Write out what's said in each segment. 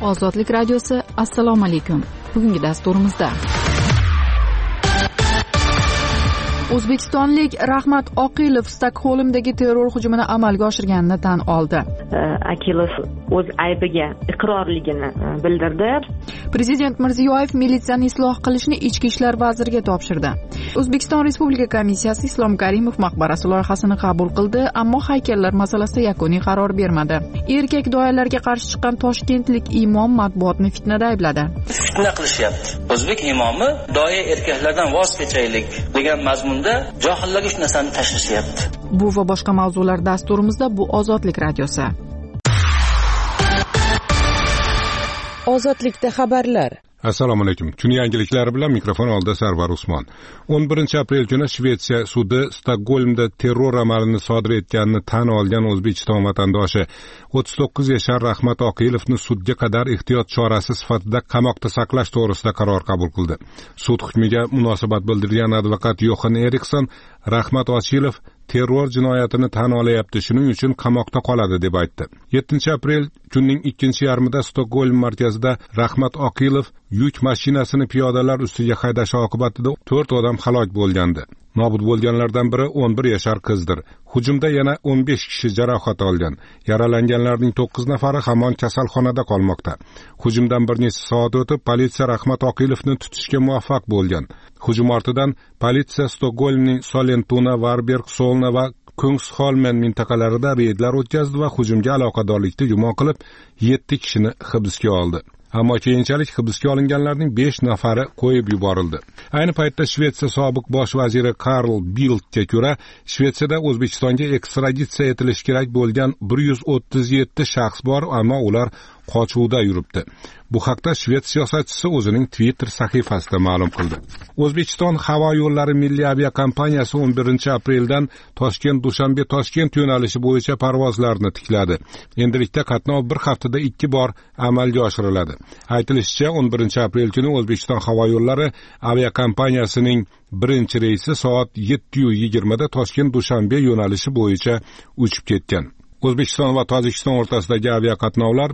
Ozodlik radiosi, assalomu alaykum. Bugungi dasturimizda O'zbekistonlik Rahmat Oqilov Stokgolmdagi terror hujumini amalga oshirganini tan oldi. Akilov o'z aybiga iqrorligini bildirdi. Prezident Mirziyoyev militsiyani isloh qilishni Ichki ishlar vaziriga topshirdi. O'zbekiston Respublika komissiyasi Islom Karimov maqbarasi loyihasini qabul qildi, ammo haykallar masalasida yakuniy qaror bermadi. Erkak doyalarga qarshi chiqqan toshkentlik imom matbuotni fitnada aybladi. Fitna qilishyapti. O'zbek imomi doya erkaklardan voz kechaylik degan mazmunda johillarga shu narsani tashlashyapti. Bu va boshqa mavzular dasturimizda. Bu Ozodlik radiosi. Ozodlikda xabarlar. Assalomu alaykum. Kun yangiliklari bilan mikrofon oldida Sarvar Usmon. 11-aprel kuni Shvetsiya sudi Stokgolmda terror amalini sodir etganini tan olgan O'zbekiston vatandoshi 39 yashar Rahmat Oqilovni sudga qadar ehtiyot chorasi sifatida qamoqda saqlash to'g'risida qaror qabul qildi. Sud hukmiga munosabat bildirgan advokat Yoxan Erikson, Rahmat Oqilov terror jinoyatini tan olayapti, shuning uchun qamoqda qoladi deb aytdi. 7-aprel kunning ikkinchi yarmida Stokgolm markazida Rahmat Oqilov yuk mashinasini piyodalar ustiga haydashi oqibatida 4 odam halok bo'lgandi. Nobud bo'lganlardan biri 11 yashar qizdir. Hujumda yana 15 kishi jarohat olgan. Yaralanganlarning 9 nafari hamon kasalxonada qolmoqda. Hujumdan bir necha soat o'tib, politsiya Rahmat Oqilovni tutishga muvaffaq bo'lgan. Hujum ortidan politsiya Stokgolmning Solentuna, Varberg, Solna va Kungsholmen mintaqalarida reydlar o'tkazdi va hujumga aloqadorlikda gumon qilib 7 kishini hibsga oldi. Ammo keyinchalik hibsga olinganlarning 5 nafari qo'yib yuborildi. Ayni paytda Shvetsiya sobiq bosh vaziri Karl Bildtga ko'ra, Shvetsiyada O'zbekistonga ekstraditsiya etilishi kerak bo'lgan 137 shaxs bor, ammo ular qochuvda yuribdi. Bu haqda Shvets siyosatchisi o'zining Twitter sahifasida ma'lum qildi. O'zbekiston havo yo'llari milliy aviakompaniyasi 11-apreldan Toshkent-Dushanbe-Toshkent yo'nalishi bo'yicha parvozlarni tikladi. Endilikda qatnov bir haftada 2 bor amalga oshiriladi. Aytilishicha, 11-aprel kuni O'zbekiston havo yo'llari aviakompaniyasining birinchi reysi soat 7:20 da Toshkent-Dushanbe yo'nalishi bo'yicha uchib ketgan. O'zbekiston va Tojikiston o'rtasidagi aviaqatnovlar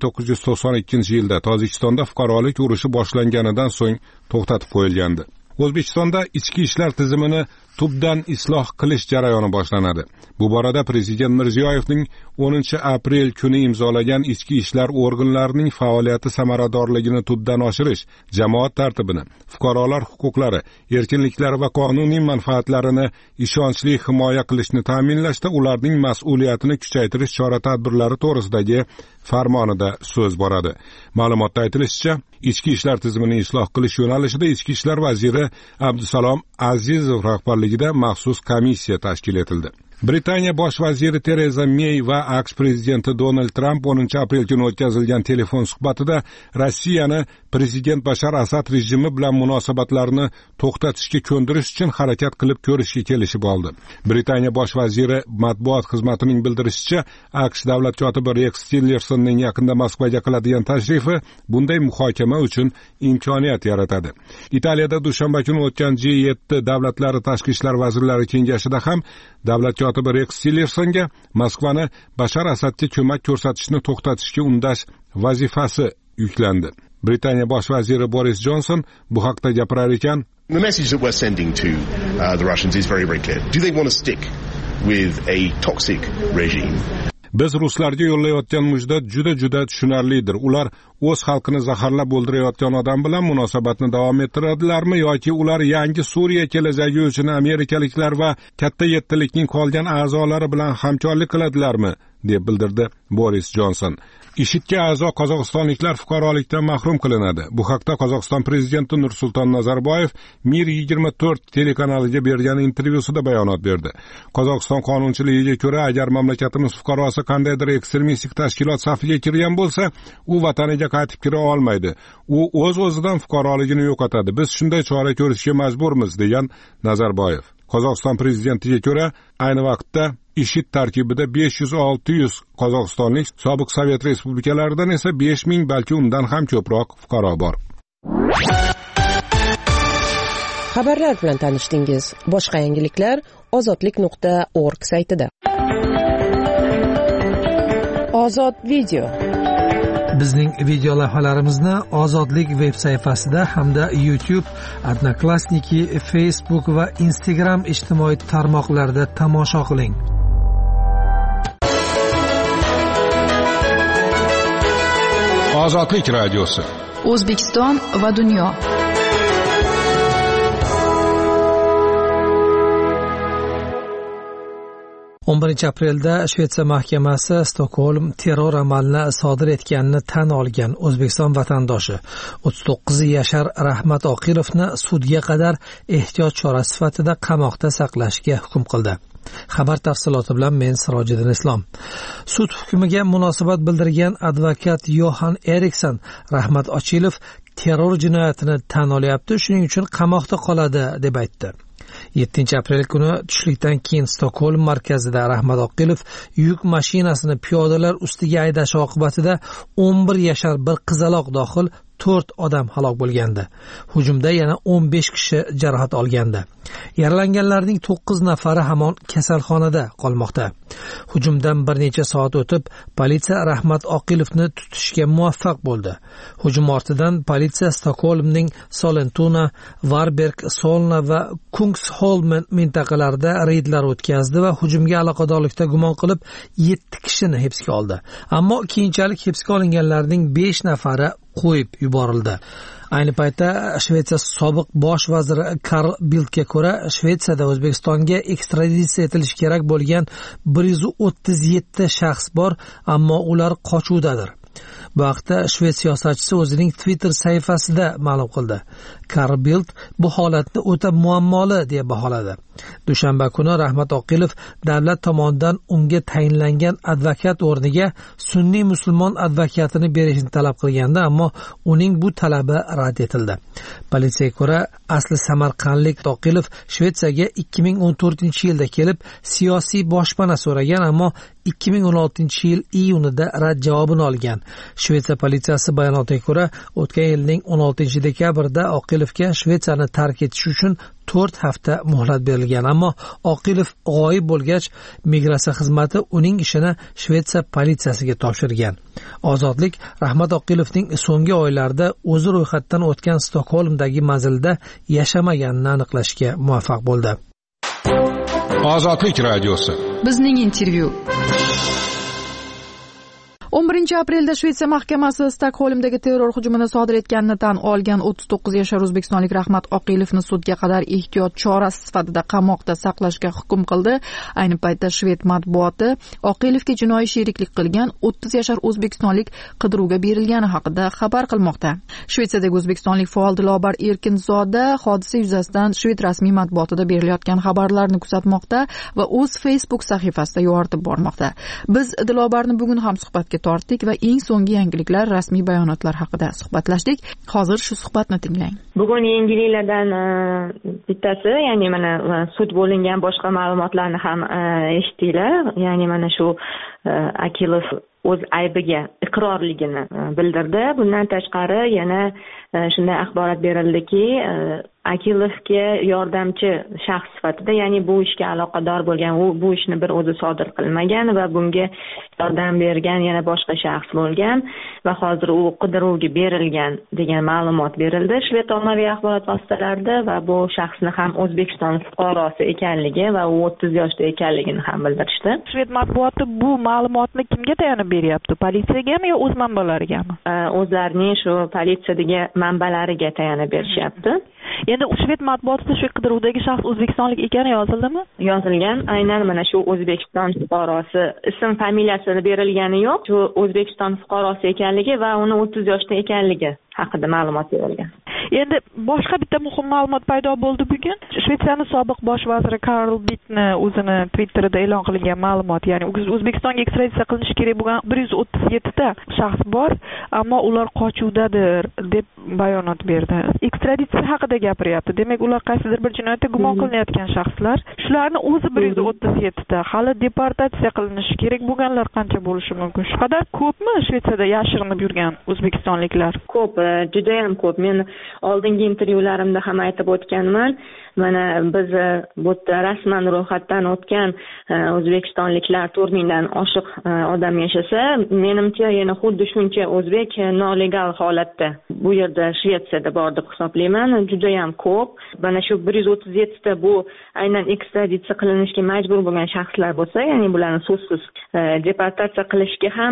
1992-yilda Tojikistonda fuqarolik urushi boshlanganidan so'ng to'xtatib qo'yilgandi. O'zbekistonda ichki ishlar tizimini tubdan isloh qilish jarayoni boshlanadi. Bu borada Prezident Mirziyoyevning 10-aprel kuni imzolagan ichki ishlar organlarining faoliyati samaradorligini tubdan oshirish, jamoat tartibini, fuqarolar huquqlari, erkinliklari va qonuniy manfaatlarini ishonchli himoya qilishni ta'minlashda ularning mas'uliyatini kuchaytirish chora-tadbirlari to'g'risidagi farmonida so'z boradi. Ma'lumotda aytilishicha, ichki ishlar tizimini isloh qilish yo'nalishida Ichki ishlar vaziri Abdusalom Azizov rahbarligida maxsus komissiya tashkil etildi. Britaniya bosh vaziri Tereza May va AQSh prezidenti Donald Trump 10-aprel kuni o'tkazilgan telefon suhbatida Rossiyani prezident Bashar Asad rejimi bilan munosabatlarni to'xtatishga ko'ndirish uchun harakat qilib ko'rishga kelishib oldi. Britaniya bosh vaziri matbuot xizmatining bildirishicha, AQSh davlat kotibi Rex Tillersonning yaqinda Moskvaga qiladigan tashrifi bunday muhokama uchun imkoniyat yaratadi. Italiyada dushanba kuni o'tgan G7 davlatlari tashqi ishlar vazirlari kengashida ham davlat kotibi Rex Tillersonga Moskvani Bashar Asadga ko'mak ko'rsatishni to'xtatishga undash vazifasi yuklandi. Britaniya bosh vaziri Boris Johnson bu haqda gapirar ekan, The message that we're sending to the Russians is very, very clear. Do they want to stick with a toxic regime? Biz ruslarga yo'llayotgan mujdat juda tushunarlidir. Ular o'z xalqini zaharlab o'ldirayotgan odam bilan munosabatni davom ettiradilarmi yoki ular yangi Suriya kelajagi uchun amerikaliklar va katta yettilikning qolgan a'zolari bilan hamkorlik qiladilarmi, deb bildirdi Boris Johnson. IShIDga a'zo qozog'istonliklar fuqarolikdan mahrum qilinadi. Bu haqda Qozog'iston prezidenti Nursulton Nazarboyev Mir 24 telekanaliga bergan intervyusida bayonot berdi. Qozog'iston qonunchiligiga ko'ra, agar mamlakatimiz fuqarosi qandaydir ekstremistik tashkilot safiga kirgan bo'lsa, u vataniga qaytib kira olmaydi. U o'z-o'zidan fuqaroligini yo'qotadi. Biz shunday chora ko'rishga majburmiz, degan Nazarboyev. Qozog'iston prezidentiga ko'ra, ayni vaqtda IShID tarkibida 500-600 qozog'istonlik, sobiq Sovet respublikalaridan esa 5000, balki undan ham ko'proq fuqaro bor. Xabarlar bilan tanishdingiz. Boshqa yangiliklar ozodlik.org saytida. Ozod video. Bizning video lavhalarimizni Ozodlik veb sayfasida hamda YouTube, Odnoklassniki, Facebook va Instagram ijtimoiy tarmoqlarida tomosha qiling. Ozodlik radiosi. O'zbekiston va dunyo. Aprelda Shvetsiya mahkamasi Stokgolm terror amalini sodir etganini tan olgan O'zbekiston vatandoshi 39 yashar Rahmat Oqilovni sudga qadar ehtiyot chorasi sifatida qamoqda saqlashga hukm qildi. Xabar tafsiloti bilan men Sirojiddin Islom. Sud hukmiga munosabat bildirgan advokat Yohan Erikson Rahmat Ochilov terror jinoyatini tan olyapti, shuning uchun qamoqda qoladi deb aytdi. 7 aprel kuni tushlikdan keyin Stokgolm markazida Rahmat Oqilov yuk mashinasini piyodalar ustiga haydashi oqibatida 11 yashar bir qizaloq dohil 4 odam halok bo'lgandi. Hujumda yana 15 kishi jarohat olgandi. Yaralanganlarning 9 nafari hamon kasalxonada qolmoqda. Hujumdan bir necha soat o'tib, politsiya Rahmat Oqilovni tutishga muvaffaq bo'ldi. Hujum ortidan politsiya Stokgolmning Sollentuna, Varberg, Solna va Kungsholmen mintaqalarida reydlar o'tkazdi va hujumga aloqadorlikda gumon qilib 7 kishini hibsga oldi. Ammo keyinchalik hibsga olinganlarning 5 nafari qo'yib yuborildi. Ayni paytda Shvetsiya sobiq bosh vaziri Karl Bildtga ko'ra, Shvetsiyada O'zbekistonga ekstraditsiya etilishi kerak bo'lgan 137 shaxs bor, ammo ular qochuvdadir. Bu haqda Shvetsiya siyosatchisi o'zining Twitter sahifasida ma'lum qildi. Karl Bildt bu holatni o'ta muammoli deb baholadi. Dushanba kuni Rahmat Oqilov davlat tomonidan unga tayinlangan advokat o'rniga sunniy musulmon advokatini berishni talab qilganda, ammo uning bu talabi rad etildi. Politsiyaga ko'ra, asli samarqandlik Oqilov Shvetsiyaga 2014-yilda kelib, siyosiy boshpana so'ragan, ammo 2016-yil iyunida rad javobini olgan. Shvetsiya politsiyasi bayonotiga ko'ra, o'tgan yilning 16-dekabrda Oqilovga Shvetsiyani tark etish uchun 4 hafta muhlat berilgan, ammo Oqilov g'oyib bo'lgach, migratsiya xizmati uning ishini Shvetsiya politsiyasiga topshirgan. Ozodlik Rahmat Oqilovning so'nggi oylarda o'zi ro'yxatdan o'tgan Stokgolmdagi manzilida yashamaganini aniqlashga muvaffaq bo'ldi. Ozodlik radiosi. Bizning intervyu. 11 aprelda Shvetsiya mahkamasi Stokgolmdagi terror hujumini sodir etganini tan olgan 39 yashar o'zbekistonlik Rahmat Oqilovni sudga qadar ehtiyot chorasi sifatida qamoqda saqlashga hukm qildi. Ayni paytda shved matbuoti Oqilovga jinoiy sheriklik qilgan 30 yashar o'zbekistonlik qidiruvga berilgani haqida xabar qilmoqda. Shvetsiyadagi o'zbekistonlik faol Dilobar Erkinzoda hodisa yuzasidan shved rasmiy matbuotida berilayotgan xabarlarni kuzatmoqda va o'z Facebook sahifasida yoritib bormoqda. Biz Dilobarni bugun ham suhbatga tortdik va eng so'nggi yangiliklar, rasmiy bayonotlar haqida suhbatlashdik. Hozir shu suhbatni tinglang. Bugun yangiliklardan bittasi, ya'ni mana sud bo'lingan boshqa ma'lumotlarni ham eshitdinglar. Ya'ni mana shu Akilov o'z aybiga iqrorligini bildirdi. Bundan tashqari yana shunday axborot berildiki, Akilovga yordamchi shaxs sifatida, ya'ni bu ishga aloqador bo'lgan, u bu ishni bir o'zi sodir qilmagan va bunga yordam bergan yana boshqa shaxs bo'lgan va hozir u qidiruvga berilgan degan ma'lumot berildi shved ommaviy axborot vositalarida va bu shaxsni ham O'zbekiston fuqarosi ekanligi va u 30 yoshda ekanligini ham bildirishdi. Shved matbuoti bu ma'lumotni kimga tayanib beryapti? Politsiyagami yo o'z manbalarigami? O'zlarining shu politsiyadagi manbalariga tayanib berishyapti. Endi shved matbuotida shu qidiruvdagi shaxs o'zbekistonlik ekani yozildimi? Yozilgan. Aynan mana shu O'zbekiston fuqarosi, ism familiyasi berilgani yo'q. Shu O'zbekiston fuqarosi ekanligi va uni 30 yoshda ekanligi haqida ma'lumot berilgan. Endi boshqa bitta muhim ma'lumot paydo bo'ldi bugun. Shvetsiyaning sobiq bosh vaziri Karl Bildtni o'zini Twitterida e'lon qilingan ma'lumot, ya'ni O'zbekistonga ekstraditsiya qilinishi kerak bo'lgan 137 ta shaxs bor, ammo ular qochuvdadir deb bayonot berdi. Ekstraditsiya haqida gapiryapti. Demak, ular qaysidir bir jinoyatda gumon qilinayotgan shaxslar. Shularni o'zi 137 ta. Hali deportatsiya qilinishi kerak bo'lganlar qancha bo'lishi mumkin? Shu qadar ko'pmi Shvetsiyada yashirinib yurgan o'zbekistonliklar? Ko'p, juda ham ko'p. Men oldingi intervyularimda ham aytib o'tganman. mana biz bu yerda rasman ro'yxatdan o'tgan o'zbekistonliklar 4000 dan oshiq odam yashasa, menimcha yana xuddi shuncha o'zbek nolegal holatda bu yerda Shvetsiyada bor deb hisoblayman. Juda ham ko'p. Mana shu 137 ta bu aynan ekstraditsiya qilinishga majbur bo'lgan shaxslar bo'lsa, ya'ni bularni so'zsiz deportatsiya qilishga ham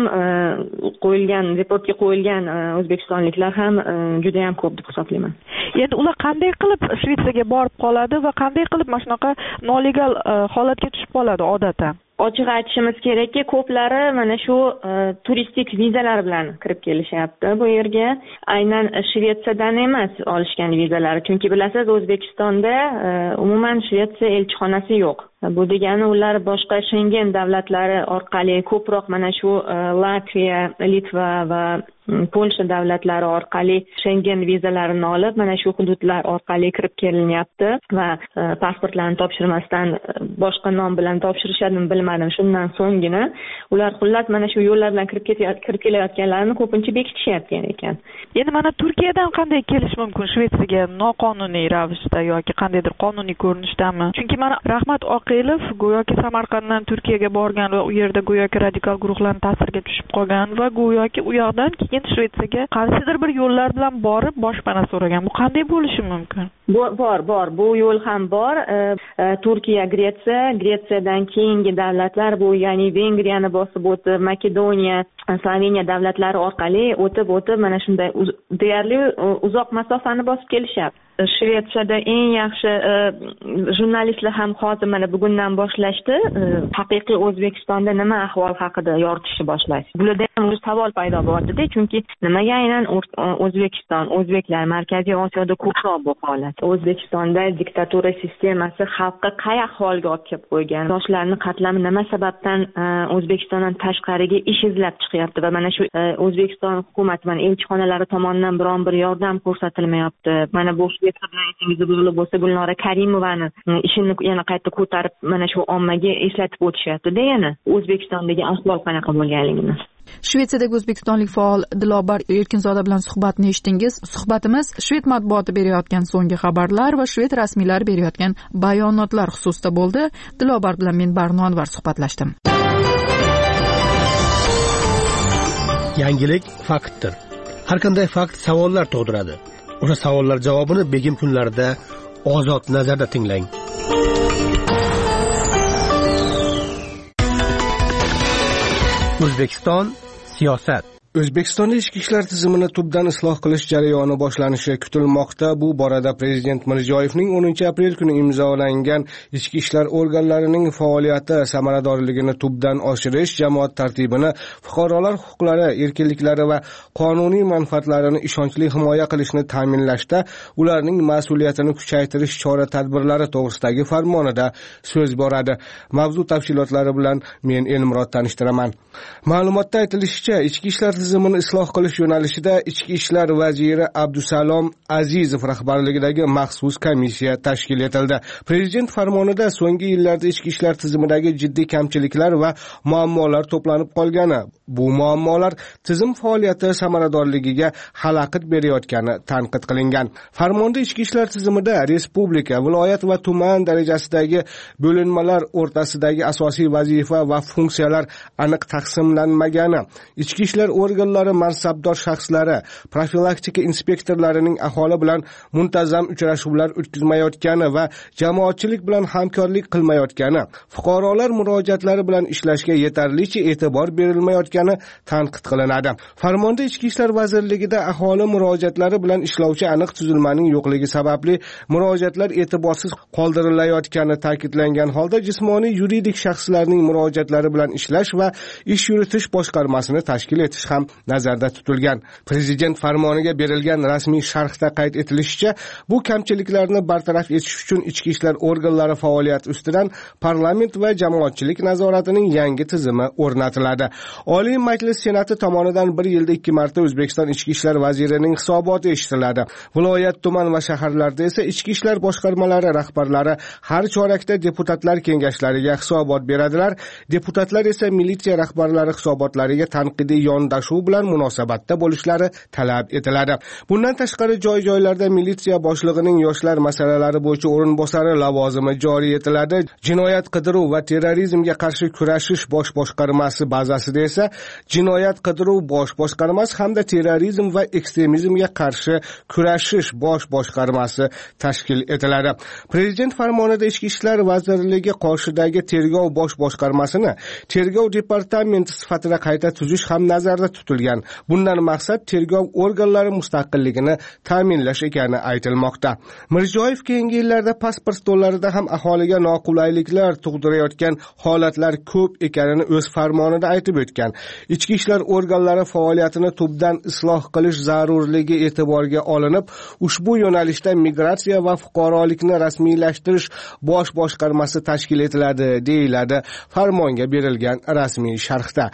deportga qo'yilgan o'zbekistonliklar ham juda ham ko'p deb hisoblayman. Endi ular qanday qilib Shvetsiyaga borib qoladi va qanday qilib mana shunaqa nolegal holatga tushib qoladi odatda? Ochiq aytishimiz kerakki, ko'plari mana shu turistik vizalar bilan kirib kelishyapti bu yerga. Aynan Shvetsiyadan emas olishgan vizalari, chunki bilasiz, O'zbekistonda umuman Shvetsiya elchixonasi yo'q. Bu degani ular boshqa Schengen davlatlari orqali ko'proq mana shu Latviya, Litva va Polsha davlatlari orqali Schengen vizalarini olib, mana shu hududlar orqali kirib kelinyapti va pasportlarni topshirmasdan boshqa nom bilan topshirishadimi bilmadim. Shundan so'nggina ular xullas mana shu yo'llar bilan kirib kelayotganlarni ko'pincha bekitishyapti ekan. Endi mana Turkiyadan qanday kelish mumkin Shvetsiyaga noqonuniy ravishda yoki qandaydir qonuniy ko'rinishdami? Chunki mana Rahmat Oqilov go'yoki Samarqanddan Turkiyaga borgan va u yerda go'yoki radikal guruhlarning ta'siriga tushib qolgan va go'yoki u yoqdan Shvetsiyaga qaysidir bir yo'llar bilan borib boshpana so'ragan. Bu qanday bo'lishi mumkin? Bor. Bu yo'l ham bor. Turkiya, Gretsiyadan keyingi davlatlar bu, ya'ni Vengriyani bosib o'tib, Makedoniya, Sloveniya davlatlari orqali o'tib mana shunday deyarli uzoq masofani bosib kelishyapti. Shvetsiyada eng yaxshi jurnalistlar ham hozir mana bugundan boshlashdi. Haqiqiy O'zbekistonda nima ahvol haqida yoritishni boshlashdi. Bularda ham savol paydo bo'ldida, chunki nimaga aynan O'zbekiston, o'zbeklar Markaziy Osiyoda ko'proq bu holat. O'zbekistonda diktatura sistemasi xalqqa qay ahvolga olib kelib qo'ygan. Yoshlarning qatlami nima sababdan O'zbekistondan tashqariga ish izlab chiqyapti va mana shu O'zbekiston hukumati, mana elchixonalari tomonidan biron bir yordam ko'rsatilmayapti. Mana bu Etingizda bog'liq bo'lsa, Gulnora Karimovani ishini yana qayta ko'tarib mana shu ommaga eslatib o'tishyapti-da, yana O'zbekistondagi ahvol qanaqa bo'lganligini. Shvetsiyadagi o'zbekistonlik faol Dilobar Erkinzoda bilan suhbatni eshitdingiz. Suhbatimiz shved matbuoti berayotgan so'nggi xabarlar va shved rasmiylari berayotgan bayonotlar xususida bo'ldi. Dilobar bilan men Barno Anvar suhbatlashdim. Yangilik faktdir. Har qanday fakt savollar tug'diradi. O'sha savollar javobini begim kunlarida Ozod nazarda tinglang. O'zbekiston siyosat. O'zbekistonda ichki ishlar tizimini tubdan isloh qilish jarayoni boshlanishi kutilmoqda. Bu borada Prezident Mirziyoyevning 10-aprel kuni imzolangan ichki ishlar organlarining faoliyati samaradorligini tubdan oshirish, jamoat tartibini, fuqarolar huquqlari, erkinliklari va qonuniy manfaatlarini ishonchli himoya qilishni ta'minlashda ularning mas'uliyatini kuchaytirish chora-tadbirlari to'g'risidagi farmonida so'z boradi. Mavzu tafsilotlari bilan men Elmurod tanishtiraman. Ma'lumotda aytilishicha, ichki ishlar tizimini isloh qilish yo'nalishida Ichki ishlar vaziri Abdusalom Azizov rahbarligidagi maxsus komissiya tashkil etildi. Prezident farmonida so'nggi yillarda ichki ishlar tizimidagi jiddiy kamchiliklar va muammolar to'planib qolgani, bu muammolar tizim faoliyati samaradorligiga xalaqit berayotgani tanqid qilingan. Farmonda ichki ishlar tizimida respublika, viloyat va tuman darajasidagi bo'linmalar o'rtasidagi asosiy vazifa va funksiyalar aniq taqsimlanmagani, ichki ishlar organlari mansabdor shaxslari, profilaktika inspektorlarining aholi bilan muntazam uchrashuvlar o'tkazmayotgani va jamoatchilik bilan hamkorlik qilmayotgani, fuqarolar murojaatlari bilan ishlashga yetarlicha e'tibor berilmayotgani tanqid qilinadi. Farmonda Ichki ishlar vazirligida aholi murojaatlari bilan ishlovchi aniq tuzilmaning yo'qligi sababli murojaatlar e'tiborsiz qoldirilayotgani ta'kidlangan holda jismoniy yuridik shaxslarning murojaatlari bilan ishlash va ish yuritish boshqarmasini tashkil etish ham nazarda tutilgan. Prezident farmoniga berilgan rasmiy sharhda qayd etilishicha, bu kamchiliklarni bartaraf etish uchun ichki ishlar organlari faoliyati ustidan parlament va jamoatchilik nazoratining yangi tizimi o'rnatiladi. Oliy Majlis Senati tomonidan bir yilda 2 marta O'zbekiston ichki ishlar vazirining hisoboti eshitiladi. Viloyat, tuman va shaharlarda esa ichki ishlar boshqarmalari rahbarlari har chorakda deputatlar kengashlariga hisobot beradilar. Deputatlar esa militsiya rahbarlari hisobotlariga tanqidiy yondashuv shu bilan munosabatda bo'lishlari talab etiladi. Bundan tashqari joy-joylarda militsiya boshlig'ining yoshlar masalalari bo'yicha o'rinbosari lavozimi joriy etiladi. Jinoyat qidiruv va terrorizmga qarshi kurashish bosh boshqarmasi bazasida esa jinoyat qidiruv bosh boshqarmasi hamda terrorizm va ekstremizmga qarshi kurashish bosh boshqarmasi tashkil etiladi. Prezident farmonida Ichki ishlar vazirligi qoshidagi tergov bosh boshqarmasini tergov departamenti sifatida qayta tuzish ham nazarda tutilgan. Bundan maqsad tergov organlari mustaqilligini ta'minlash ekani aytilmoqda. Mirziyoyev keyingi yillarda pasport stollarida ham aholiga noqulayliklar tug'dirayotgan holatlar ko'p ekanini o'z farmonida aytib o'tgan. Ichki ishlar organlari faoliyatini tubdan isloh qilish zarurligi e'tiborga olinib, ushbu yo'nalishda migratsiya va fuqarolikni rasmiylashtirish bosh boshqarmasi tashkil etiladi, deyiladi farmonga berilgan rasmiy sharhda.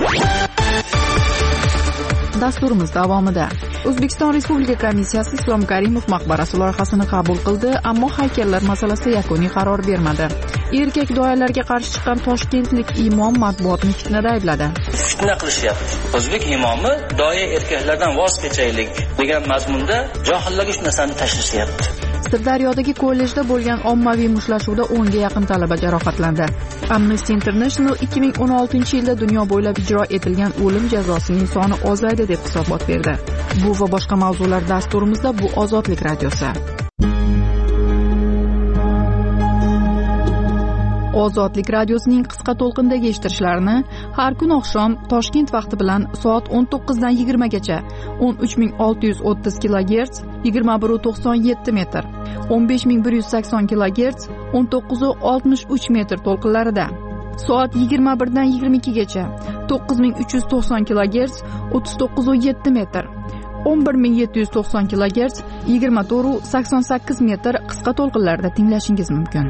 Dasturimiz davomida O'zbekiston Respublika Komissiyasi Islom Karimov maqbarasi loyihasini qabul qildi, ammo haykallar masalasida yakuniy qaror bermadi. Erkak doyalarga qarshi chiqqan toshkentlik imom matbuotni fitnada aybladi. Fitna qilishyapti. O'zbek imomi doya erkaklardan voz kechaylik degan mazmunda johillarga shu narsani tashlashyapti. Sirdaryodagi kollejda bo'lgan ommaviy mushtlashuvda 10 ga yaqin talaba jarohatlandi. Amnesty International 2016-yilda dunyo bo'ylab ijro etilgan o'lim jazosining soni ozaydi deb hisobot berdi. Bu va boshqa mavzular dasturimizda. Bu Ozodlik radiosi. Ozodlik radiosining qisqa to'lqindagi eshittirishlarini har kun oqshom Toshkent vaqti bilan soat 19 dan 20 gacha 13630 kHz 2197 metr, 15180 kHz 1963 metr to'lqinlarida, soat 21 dan 22 gacha 9390 kHz 39.7 metr, 11790 kHz 24.88 metr qisqa to'lqinlarda tinglashingiz mumkin.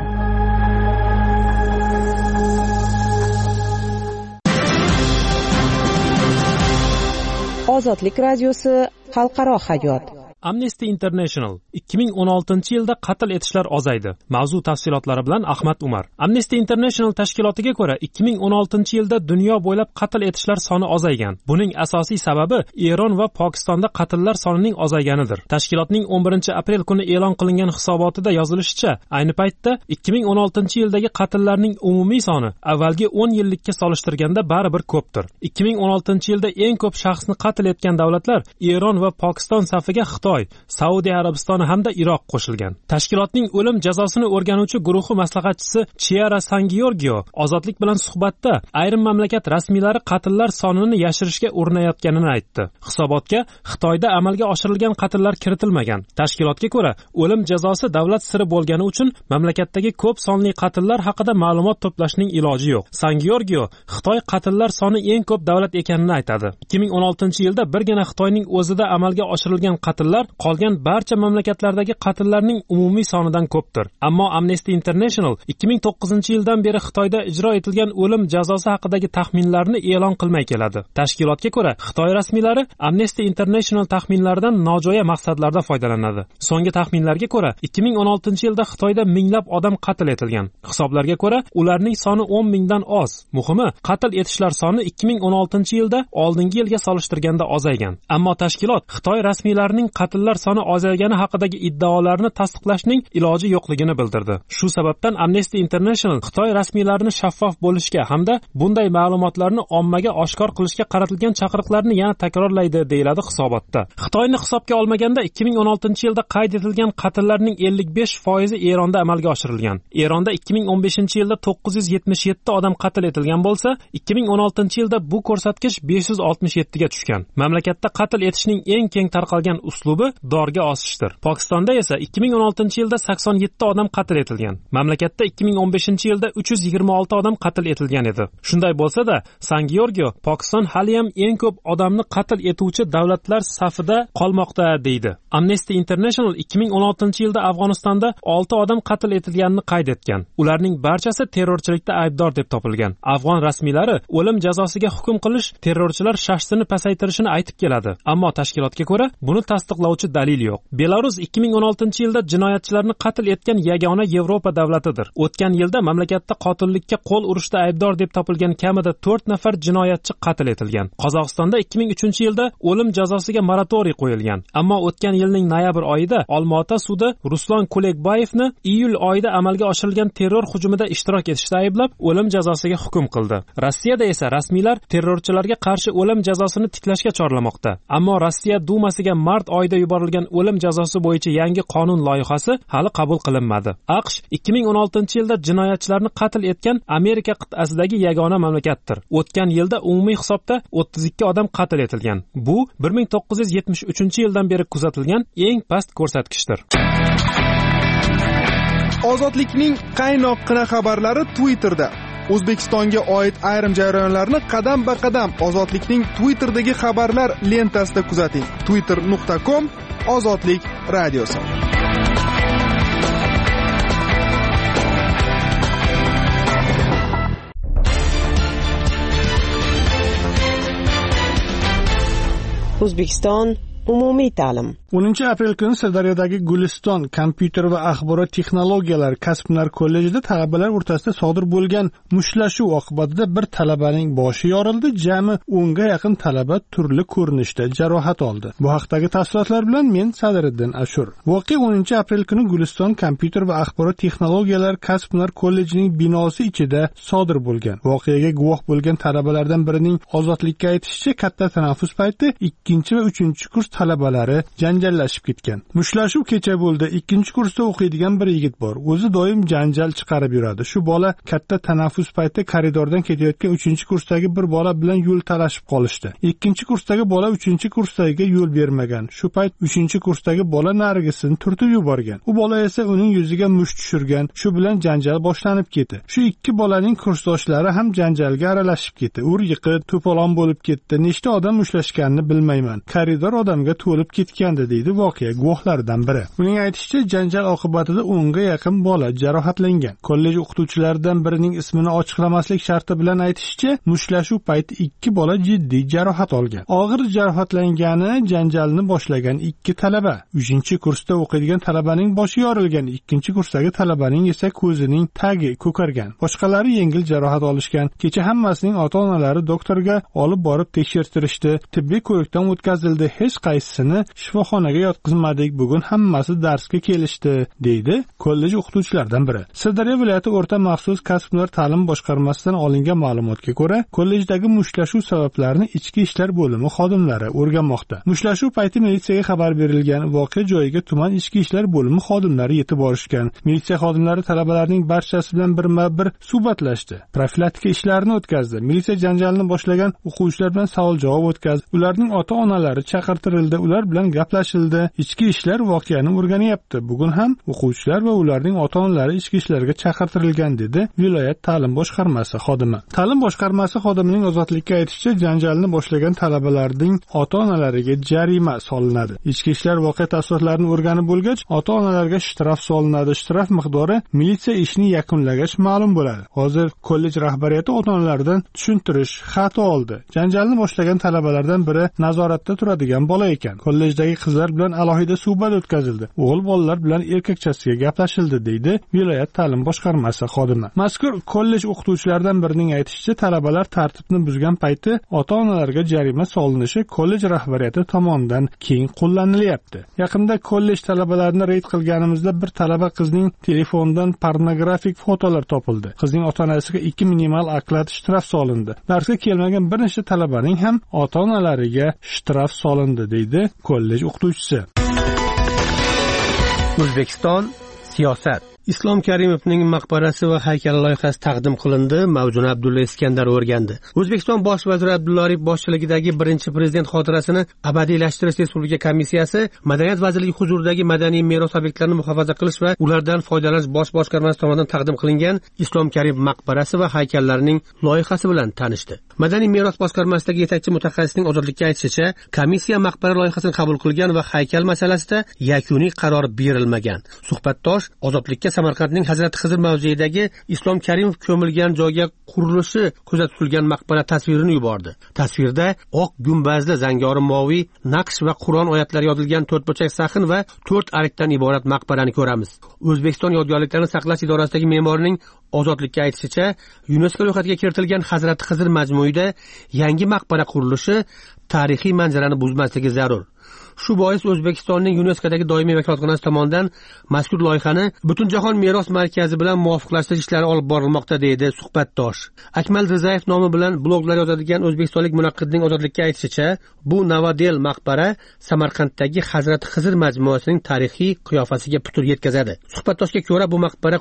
Ozodlik radiosi xalqaro hayot. Amnesty International 2016-yilda qatl etishlar ozaydi. Mavzu tafsilotlari bilan Ahmad Umar. Amnesty International tashkilotiga ko'ra 2016-yilda dunyo bo'ylab qatl etishlar soni ozaygan. Buning asosiy sababi Eron va Pokistonda qatllar sonining ozayganidir. Tashkilotning 11-aprel kuni e'lon qilingan hisobotida yozilishicha, ayni paytda 2016-yildagi qatllarning umumiy soni avvalgi 10 yillikka solishtirganda baribir ko'pdir. 2016-yilda eng ko'p shaxsni qatl etgan davlatlar Eron va Pokiston safiga Xitoy, Saudiya Arabistoni hamda Iroq qo'shilgan. Tashkilotning o'lim jazosini o'rganuvchi guruhi maslahatchisi Chiara Sangiorgio ozodlik bilan suhbatda ayrim mamlakat rasmiylari qatllar sonini yashirishga urinayotganini aytdi. Hisobotga Xitoyda amalga oshirilgan qatllar kiritilmagan. Tashkilotga ko'ra, o'lim jazosi davlat siri bo'lgani uchun mamlakatdagi ko'p sonli qatllar haqida ma'lumot to'plashning iloji yo'q. Sangiorgio Xitoy qatllar soni eng ko'p davlat ekanini aytadi. 2016-yilda birgina Xitoyning o'zida amalga oshirilgan qatllar qolgan barcha mamlakatlardagi qatllarning umumiy sonidan ko'pdir. Ammo Amnesty International 2009-yildan beri Xitoyda ijro etilgan o'lim jazosi haqidagi taxminlarni e'lon qilmay keladi. Tashkilotga ko'ra, Xitoy rasmiylari Amnesty International taxminlaridan nojo'ya maqsadlarda foydalanadi. So'nggi taxminlarga ko'ra, 2016-yilda Xitoyda minglab odam qatl etilgan. Hisoblarga ko'ra, ularning soni 10 mingdan oz. Muhimi, qatl etishlar soni 2016-yilda oldingi yilga solishtirganda ozaygan. Ammo tashkilot Xitoy rasmiylarining qatllar soni ozaygani haqidagi iddaolarni tasdiqlashning iloji yo'qligini bildirdi. Shu sababdan Amnesty International Xitoy rasmiylarini shaffof bo'lishga hamda bunday ma'lumotlarni ommaga oshkor qilishga qaratilgan chaqiriqlarni yana takrorlaydi, deyiladi hisobotda. Xitoyni hisobga olmaganda 2016-yilda qayd etilgan qatllarning 55% Eronda amalga oshirilgan. Eronda 2015-yilda 977 odam qatl etilgan bo'lsa, 2016-yilda bu ko'rsatkich 567 ga tushgan. Mamlakatda qatl etishning eng keng tarqalgan uslubi dorga osishdir. Pokistonda esa 2016-yilda 87 odam qatl etilgan. Mamlakatda 2015-yilda 326 odam qatl etilgan edi. Shunday bo'lsa-da, Sangiorgio Pokiston hali ham eng ko'p odamni qatl etuvchi davlatlar safida qolmoqda, deydi. Amnesty International 2016-yilda Afg'onistonda 6 odam qatl etilganini qayd etgan. Ularning barchasi terrorchilikda aybdor deb topilgan. Afg'on rasmiylari o'lim jazosiga hukm qilish terrorchilar shaxsini pasaytirishini aytib keladi. Ammo tashkilotga ko'ra, buni tasdiqlovchi aqlovchi dalil yo'q. Belarus 2016-yilda jinoyatchilarni qatl etgan yagona Yevropa davlatidir. O'tgan yilda mamlakatda qotillikka qo'l urishda aybdor deb topilgan kamida 4 nafar jinoyatchi qatl etilgan. Qozog'istonda 2003-yilda o'lim jazosiga moratoriy qo'yilgan. Ammo o'tgan yilning noyabr oyida Olmaota sudi Ruslan Kulekbayevni iyul oyida amalga oshirilgan terror hujumida ishtirok etishda ayblab, o'lim jazosiga hukm qildi. Rossiyada esa rasmiylar terrorchilarga qarshi o'lim jazosini tiklashga chorlamoqda. Ammo Rossiya Dumasiga mart oyida yuborilgan o'lim jazosi bo'yicha yangi qonun loyihasi hali qabul qilinmadi. AQSh 2016-yilda jinoyatchilarni qatl etgan Amerika qit'asidagi yagona mamlakatdir. O'tgan yilda umumiy hisobda 32 odam qatl etilgan. Bu 1973-yildan beri kuzatilgan eng past ko'rsatkichdir. Ozodlikning qaynoqqina xabarlari Twitterda. O'zbekistonga oid ayrim jarayonlarni qadam-ba-qadam Ozodlikning Twitterdagi xabarlar lentasida kuzating. twitter.com Ozodlik radiosi. O'zbekiston umumiy ta'lim. 10-aprel kuni Sirdaryodagi Guliston kompyuter va axborot texnologiyalari kasb-hunar kollejida talabalar o'rtasida sodir bo'lgan mushtlashuv oqibatida bir talabaning boshi yorildi. Jami 10 ga yaqin talaba turli ko'rinishda jarohat oldi. Bu haqdagi tafsilotlar bilan men Sadiriddin Ashur. Voqea 10-aprel kuni Guliston kompyuter va axborot texnologiyalari kasb-hunar kollejining binosi ichida sodir bo'lgan. Voqeaga guvoh bo'lgan talabalardan birining ozodlikka aytishicha, katta tanaffus payti 2 va 3-kurs talabalari janjallashib ketgan. Mushlashuv kecha bo'ldi. 2-kursda o'qiydigan bir yigit bor. O'zi doim janjal chiqarib yuradi. Shu bola katta tanaffus payti koridordan ketayotgan 3-kursdagi bir bola bilan yo'l talashib qolishdi. 2-kursdagi bola 3-kursdagiga yo'l bermagan. Shu payt 3-kursdagi bola narigisini turtib yuborgan. U bola esa uning yuziga musht tushirgan. Shu bilan janjal boshlanib ketdi. Shu ikki bolaning kursdoshlari ham janjalga aralashib ketdi. Ur-yiqit, to'polon bo'lib ketdi. Nechta odam mushlashganini bilmayman. Koridor odamga to'lib ketgandi, deydi voqea guvohlaridan biri. Uning aytishicha, janjal oqibatida 10 ga yaqin bola jarohatlangan. Kollej o'qituvchilaridan birining ismini ochiqlamaslik sharti bilan aytishicha, mushlashuv payti 2 bola jiddiy jarohat olgan. Og'ir jarohatlangani janjalni boshlagan 2 talaba. 3-kursda o'qiydigan talabaning boshi yorilgan, 2-kursdagi talabaning esa ko'zining tagi ko'kargan. Boshqalari yengil jarohat olishgan. Kecha hammasining ota-onalari doktorga olib borib tekshirtirishdi. Tibbiy ko'rikdan o'tkazildi. Hech qaysisini shifoxonaga yotqizmadik. Bugun hammasi darsga kelishdi, deydi kollej o'qituvchilaridan biri. Sirdaryo viloyati o'rta maxsus kasb-hunar ta'lim boshqarmasidan olingan ma'lumotga ko'ra, kollejdagi mushlashuv sabablarini ichki ishlar bo'limi xodimlari o'rganmoqda. Mushlashuv payti militsiyaga xabar berilgan. Voqea joyiga tuman ichki ishlar bo'limi xodimlari yetib borishgan. Militsiya xodimlari talabalarning barchasi bilan birma-bir suhbatlashdi. Profilaktika ishlarini o'tkazdi. Militsiya janjalni boshlagan o'quvchilar bilan savol-javob o'tkazdi. Ularning ota-onalari chaqirtirildi. Ular bilan gaplashildi. Ichki ishlar voqeani o'rganyapti. Bugun ham o'quvchilar va ularning ota-onalari ichki ishlarga chaqirtirilgan, dedi viloyat ta'lim boshqarmasi xodimi. Ta'lim boshqarmasi xodimining ozodlikka aytishicha, janjalni boshlagan talabalarning ota-onalariga jarima solinadi. Ichki ishlar voqea tafsilotlarini o'rganib bo'lgach, ota-onalarga shtraf solinadi. Shtraf miqdori militsiya ishini yakunlagach ma'lum bo'ladi. Hozir kollej rahbariyati ota-onalardan tushuntirish xati oldi. Janjalni boshlagan talabalardan biri nazoratda turadigan bola ekan. Kollejdagi qizlar bilan alohida suhbat o'tkazildi. O'g'il bolalar bilan erkakchasiga gaplashildi, deydi viloyat ta'lim boshqarmasi xodimi. Mazkur kollej o'qituvchilaridan birining aytishicha, talabalar tartibni buzgan payti ota-onalarga jarima solinishi kollej rahbariyati tomonidan keng qo'llanilyapti. Yaqinda kollej talabalarini reyd qilganimizda bir talaba qizning telefonidan pornografik fotolar topildi. Qizning ota-onasiga 2 minimal oklad shtraf solindi. Darsga kelmagan bir nechta talabaning ham ota-onalariga shtraf solindi, deydi kollej o'qituvchisi. O'zbekiston siyosat. Islom Karimovning maqbarasi va haykali loyihasi taqdim qilindi. Mavjuni Abdulla Iskandar o'rgandi. O'zbekiston bosh vaziri Abdulla Aripov boshchiligidagi birinchi prezident xotirasini abadiylashtirish respublika komissiyasi Madaniyat vazirligi huzuridagi madaniy meros obyektlarini muhofaza qilish va ulardan foydalanish bosh boshqarmasi tomonidan taqdim qilingan Islom Karimov maqbarasi va haykallarining loyihasi bilan tanishdi. Madaniy meros boshqarmasidagi yetakchi mutaxassisning ozodlikka aytishicha, komissiya maqbara loyihasini qabul qilgan va haykal masalasida yakuniy qaror berilmagan. Suhbatdosh ozodlikka Samarqandning Hazrati Xizr mavzeidagi Islom Karimov ko'milgan joyga qurilishi kuzatilgan maqbara tasvirini yubordi. Tasvirda oq gumbazli zangori moviy naqsh va Qur'on oyatlari yozilgan to'rtburchak sahn va 4 arkdan iborat maqbarani ko'ramiz. O'zbekiston yodgorliklarini saqlash idorasidagi me'morning Ozodlikka aytishicha, UNESCO ro'yxatiga kiritilgan Hazrati Xizr majmuida yangi maqbara qurilishi tarixiy manzarani buzmasligi zarur. Shu bois O'zbekistonning UNESCOdagi doimiy vakolatxonasi tomonidan mazkur loyihani Butunjahon meros markazi bilan muvofiqlashtirish ishlari olib borilmoqda, deydi suhbatdosh. Akmal Rizayev nomi bilan bloglar yozadigan o'zbekistonlik munaqqidning Ozodlikka aytishicha, bu Navadel maqbara Samarqanddagi Hazrati Xizr majmuasining tarixiy qiyofasiga putur yetkazadi. Suhbatdoshga ko'ra bu maqbara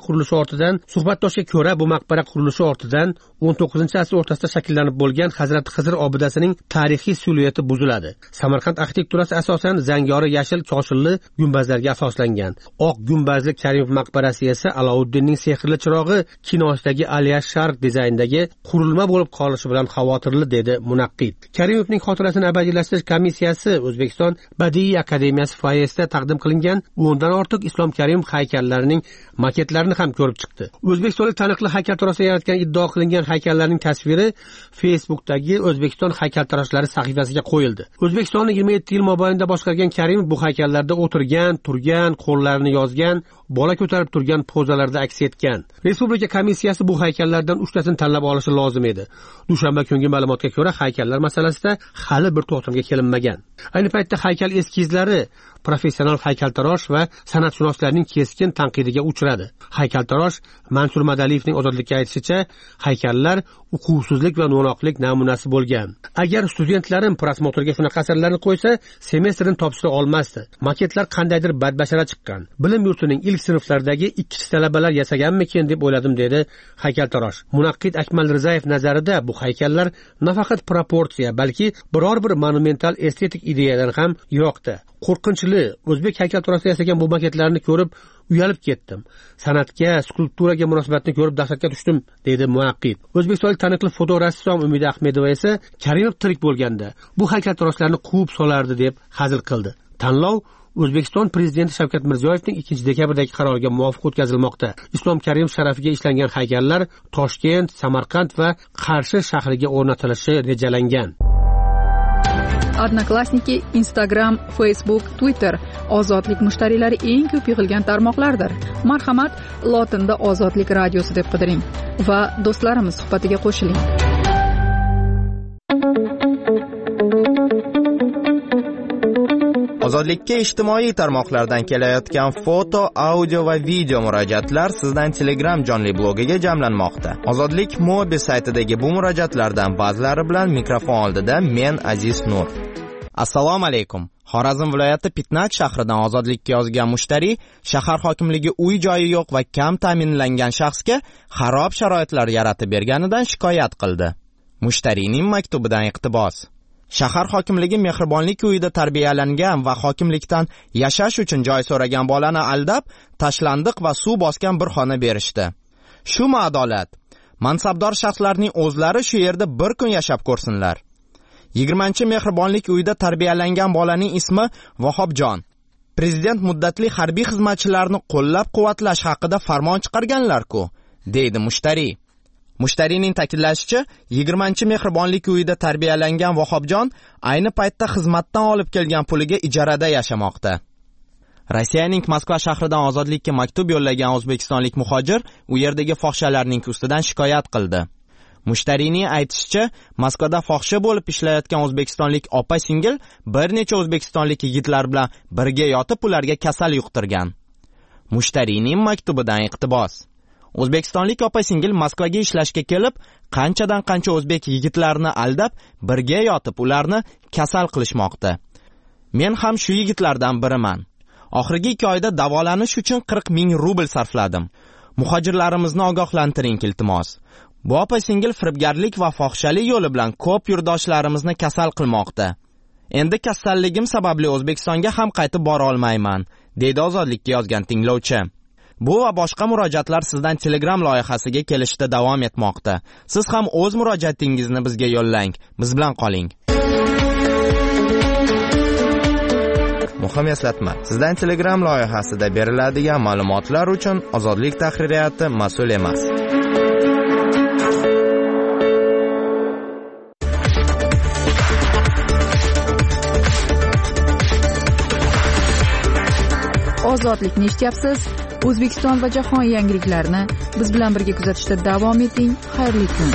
qurilishi ortidan 19-asr o'rtasida shakllanib bo'lgan Hazrati Xizr obidasining tarixiy silueti buziladi. Samarqand arxitekturasi asosan zangori yashil koshilli gumbazlarga asoslangan. Oq gumbazli Karimov maqbarasi esa Alovuddinning sehrli chirog'i kinosidagi Aliyash Sharq dizaynidagi qurilma bo'lib qolishi bilan xavotirli, dedi munaqqid. Karimovning xotirasini abadiylashtirish komissiyasi O'zbekiston Badiiy akademiyasi foyesida taqdim qilingan 10 dan ortiq Islom Karimov haykallarining maketlarini ham ko'rib chiqdi. O'zbekistonlik taniqli haykaltaroshlar yaratgan iddio qilingan haykallarning tasviri Facebook'dagi O'zbekiston haykaltaroshlari sahifasiga qo'yildi. O'zbekistonni 27 yil mobaynida boshqargan Karimov bu haykallarda o'tirgan, turgan, qo'llarini yozgan, bola ko'tarib turgan pozalarda aks etgan. Respublika komissiyasi bu haykallardan 3 tasini tanlab olishi lozim edi. Dushanba kungi ma'lumotga ko'ra, haykallar masalasida hali bir to'xtamga kelinmagan. Ayni paytda haykal eskizlari professional haykaltarosh va san'atshunoslarning keskin tanqidiga uchradi. Haykaltarosh Mansur Madaliyevning Ozodlikka aytishicha, haykallar uquvsizlik va no'noqlik namunasi bo'lgan. Agar studentlarim prosmotrga shunaqa asarlarni qo'ysa, semestrni topshira olmasdi. Maketlar qandaydir badbashara chiqqan. Bilim yurtining ilk sinflaridagi ikkichi talabalar yasaganmikin deb o'yladim, dedi haykaltarosh. Munaqqid Akmal Rizayev nazarida bu haykallar nafaqat proporsiya, balki biror bir monumental estetik ideyadan ham yiroqda. Qo'rqinchli, o'zbek haykaltaroshlar yasagan bu maketlarni ko'rib uyalib ketdim. San'atga, skulpturaga munosabatni ko'rib dahshatga tushdim, dedi munaqqid. O'zbekistonlik taniqli fotorassom Umida Ahmedova esa Karimov tirik bo'lganda bu haykaltaroshlarni quvib solardi deb hazil qildi. Tanlov O'zbekiston prezidenti Shavkat Mirziyoyevning 2-dekabrdagi qaroriga muvofiq o'tkazilmoqda. Islom Karimov sharafiga ishlangan haykallar Toshkent, Samarqand va Qarshi shahriga o'rnatilishi rejalangan. Odnoklassniki, Instagram, Facebook, Twitter ozodlik mushtariylari eng ko'p yig'ilgan tarmoqlardir. Marhamat, lotinda Ozodlik radiosi deb qidiring va do'stlarimiz suhbatiga qo'shiling. Ozodlikka ijtimoiy tarmoqlardan kelayotgan foto, audio va video murojaatlar sizdan Telegram jonli blogiga jamlanmoqda. Ozodlik Mobi saytidagi bu murojaatlardan ba'zilari bilan mikrofon oldida men Aziz Nur. Assalomu alaykum. Xorazm viloyati Pitnak shahridan Ozodlikka yozgan mushtariy shahar hokimligi uy-joyi yo'q va kam ta'minlangan shaxsga xarob sharoitlar yaratib berganidan shikoyat qildi. Mushtariyning maktubidan iqtibos. Shahar hokimligi mehribonlik uyida tarbiyalangan va hokimlikdan yashash uchun joy so'ragan bolani aldab, tashlandiq va suv bosgan bir xona berishdi. Shumi adolat? Mansabdor shaxslarning o'zlari shu yerda bir kun yashab ko'rsinlar. 20-mehribonlik uyida tarbiyalangan bolaning ismi Vahobjon. Prezident muddatli harbiy xizmatchilarni qo'llab-quvvatlash haqida farmon chiqarganlar-ku, deydi mushtariy. Mushtariyning ta'kidlashicha, 20-mehribonlik uyida tarbiyalangan Vahobjon ayni paytda xizmatdan olib kelgan puliga ijarada yashamoqda. Rossiyaning Moskva shahridan Ozodlikka maktub yo'llagan o'zbekistonlik muhojir u yerdagi fohishalarning ustidan shikoyat qildi. Mushtariyning aytishicha, Moskvada fohisha bo'lib ishlayotgan o'zbekistonlik opa-singil bir necha o'zbekistonlik yigitlar bilan birga yotib ularga kasal yuqtirgan. Mushtariyning maktubidan iqtibos. O'zbekistonlik opa-singil Moskvaga ishlashga kelib, qanchadan qancha o'zbek yigitlarni aldab, birga yotib ularni kasal qilishmoqda. Men ham shu yigitlardan biriman. Oxirgi 2 oyda davolanish uchun 40 ming rubl sarfladim. Muhojirlarimizni ogohlantiring iltimos. Bu opa-singil firibgarlik va fohishalik yo'li bilan ko'p yurtdoshlarimizni kasal qilmoqda. Endi kasalligim sababli O'zbekistonga ham qaytib bora olmayman, deydi Ozodlikka yozgan tinglovchi. Bu va boshqa murojaatlar sizdan Telegram loyihasiga kelishda davom etmoqda. Siz ham o'z murojaatingizni bizga yo'llang. Biz bilan qoling. Muhim eslatma: sizdan Telegram loyihasida beriladigan ma'lumotlar uchun Ozodlik tahririyati mas'ul emas. Ozodlikni eshityapsiz. O'zbekiston va jahon yangiliklarini biz bilan birga kuzatishda davom eting. Xayrli kun.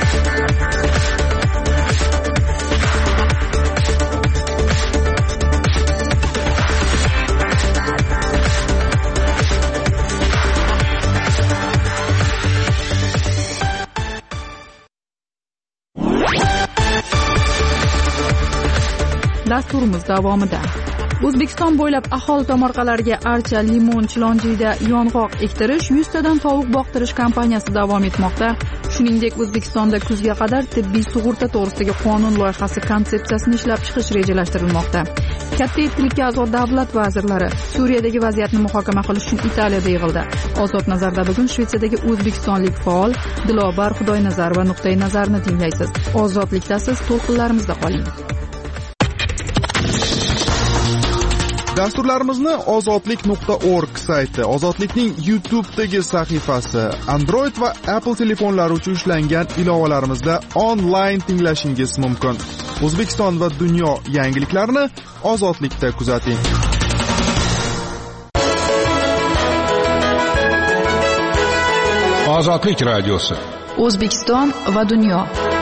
Dasturimiz davomida O'zbekiston bo'ylab aholi tomorqalariga archa, limon, chilonjiyda yong'oq ektirish, 100 tadan tovuq boqtirish kampaniyasi davom etmoqda. Shuningdek, O'zbekistonda kuzga qadar tibbiy sug'urta to'g'risidagi qonun loyihasi konsepsiyasini ishlab chiqish rejalashtirilmoqda. Katta yetkilikka a'zo davlat vazirlari Suriyadagi vaziyatni muhokama qilish uchun Italiyada yig'ildi. Ozod nazarda bugun Shvetsiyadagi o'zbekistonlik faol Dilobar Xudoynazar va nuqtai nazarni tinglaysiz. Ozodlikdasiz, to'lqinlarimizda qoling. Dasturlarimizni ozodlik.org sayti, Ozodlikning YouTube'dagi sahifasi, Android va Apple telefonlari uchun ishlangan ilovalarimizda onlayn tinglashingiz mumkin. O'zbekiston va dunyo yangiliklarini Ozodlikda kuzating. Ozodlik radiosi. O'zbekiston va dunyo.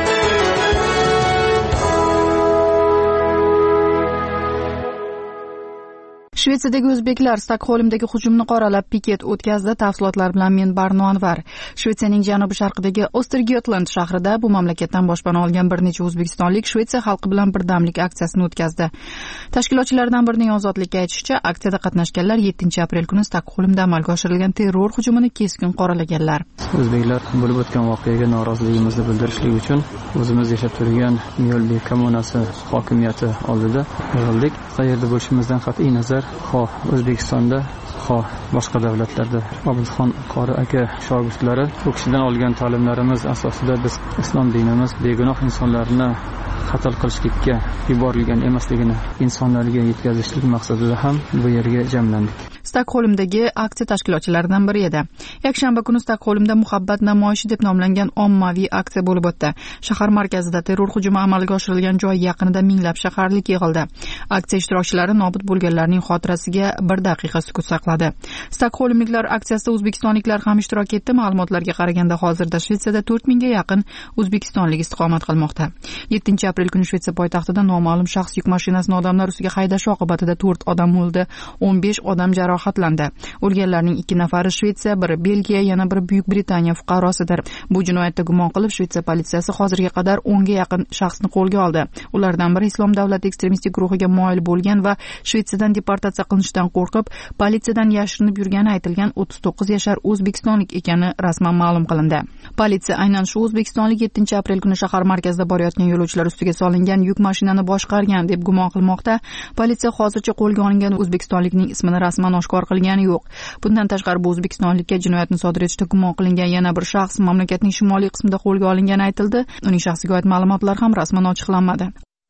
Shvetsiyadagi o'zbeklar Stokgolmdagi hujumni qoralab piket o'tkazdi. Tafsilotlar bilan men Barno Anvar. Shvetsiyaning janubi-sharqidagi Ostergötland shahrida bu mamlakatdan boshpana olgan bir necha o'zbekistonlik Shvetsiya xalqi bilan birdamlik aksiyasini o'tkazdi. Tashkilotchilardan birining Ozodlikka aytishicha, aksiyada qatnashganlar 7-aprel kuni Stokgolmda amalga oshirilgan terror hujumini keskin qoralaganlar. O'zbeklar bo'lib o'tgan voqeaga noroziligimizni bildirishlik uchun o'zimiz yashab turgan Myolbek kommunasi hokimiyati oldida yig'ildik. Qayerda bo'lishimizdan qat'iy nazar, xoh O'zbekistonda, xoh boshqa davlatlarda Obidxon qori aka shogirdlari u kishidan olgan ta'limlarimiz asosida biz islom dinimiz begunoh insonlarni qatl qilishlikka yuborilgan emasligini insonlarga yetkazishlik maqsadida ham bu yerga jamlandik. Stokgolmdagi aksiya tashkilotchilaridan biri edi. Yakshanba kuni Stokgolmda muhabbat namoyishi deb nomlangan ommaviy aksiya bo'lib o'tdi. Shahar markazida terror hujumi amalga oshirilgan joy yaqinida minglab shaharlik yig'ildi. Aksiya ishtirokchilari nobud bo'lganlarning xotirasiga 1 daqiqa sukut saqladi. Stokgolmliklar aksiyasida o'zbekistonliklar ham ishtirok etdi. Ma'lumotlarga qaraganda hozirda Shvetsiyada 4000 ga yaqin o'zbekistonlik istiqomat qilmoqda. 7-aprel kuni Shvetsiya poytaxtida noma'lum shaxs yuk mashinasini odamlar ustiga haydashi oqibatida 4 odam o'ldi, 15 odam jarohatlandi. O'lganlarning 2 nafari Shvetsiya, biri Belgiya, yana biri Buyuk Britaniya fuqarosidir. Bu jinoyatda gumon qilib Shvetsiya politsiyasi hozirga qadar 10 ga yaqin shaxsni qo'lga oldi. Ulardan biri Islom davlati ekstremistik guruhiga moyil bo'lgan va Shvetsiyadan deportatsiya qilinishdan qo'rqib, politsiyadan yashirinib yurgani aytilgan 39 yashar o'zbekistonlik ekani rasman ma'lum qilindi. Politsiya aynan shu o'zbekistonlik 7-aprel kuni shahar markazida borayotgan yo'lovchilar ustiga solingan yuk mashinani boshqargan deb gumon qilmoqda. Politsiya hozircha qo'lga olingan o'zbekistonlikning ismini rasman oshkor qilgani yo'q. Bundan tashqari bu o'zbekistonlikka jinoyatni sodir etishda gumon qilingan yana bir shaxs mamlakatning shimoliy qismida qo'lga olingani aytildi. Uning shaxsiga oid ma'lumotlar ham rasman ochiqlanmadi.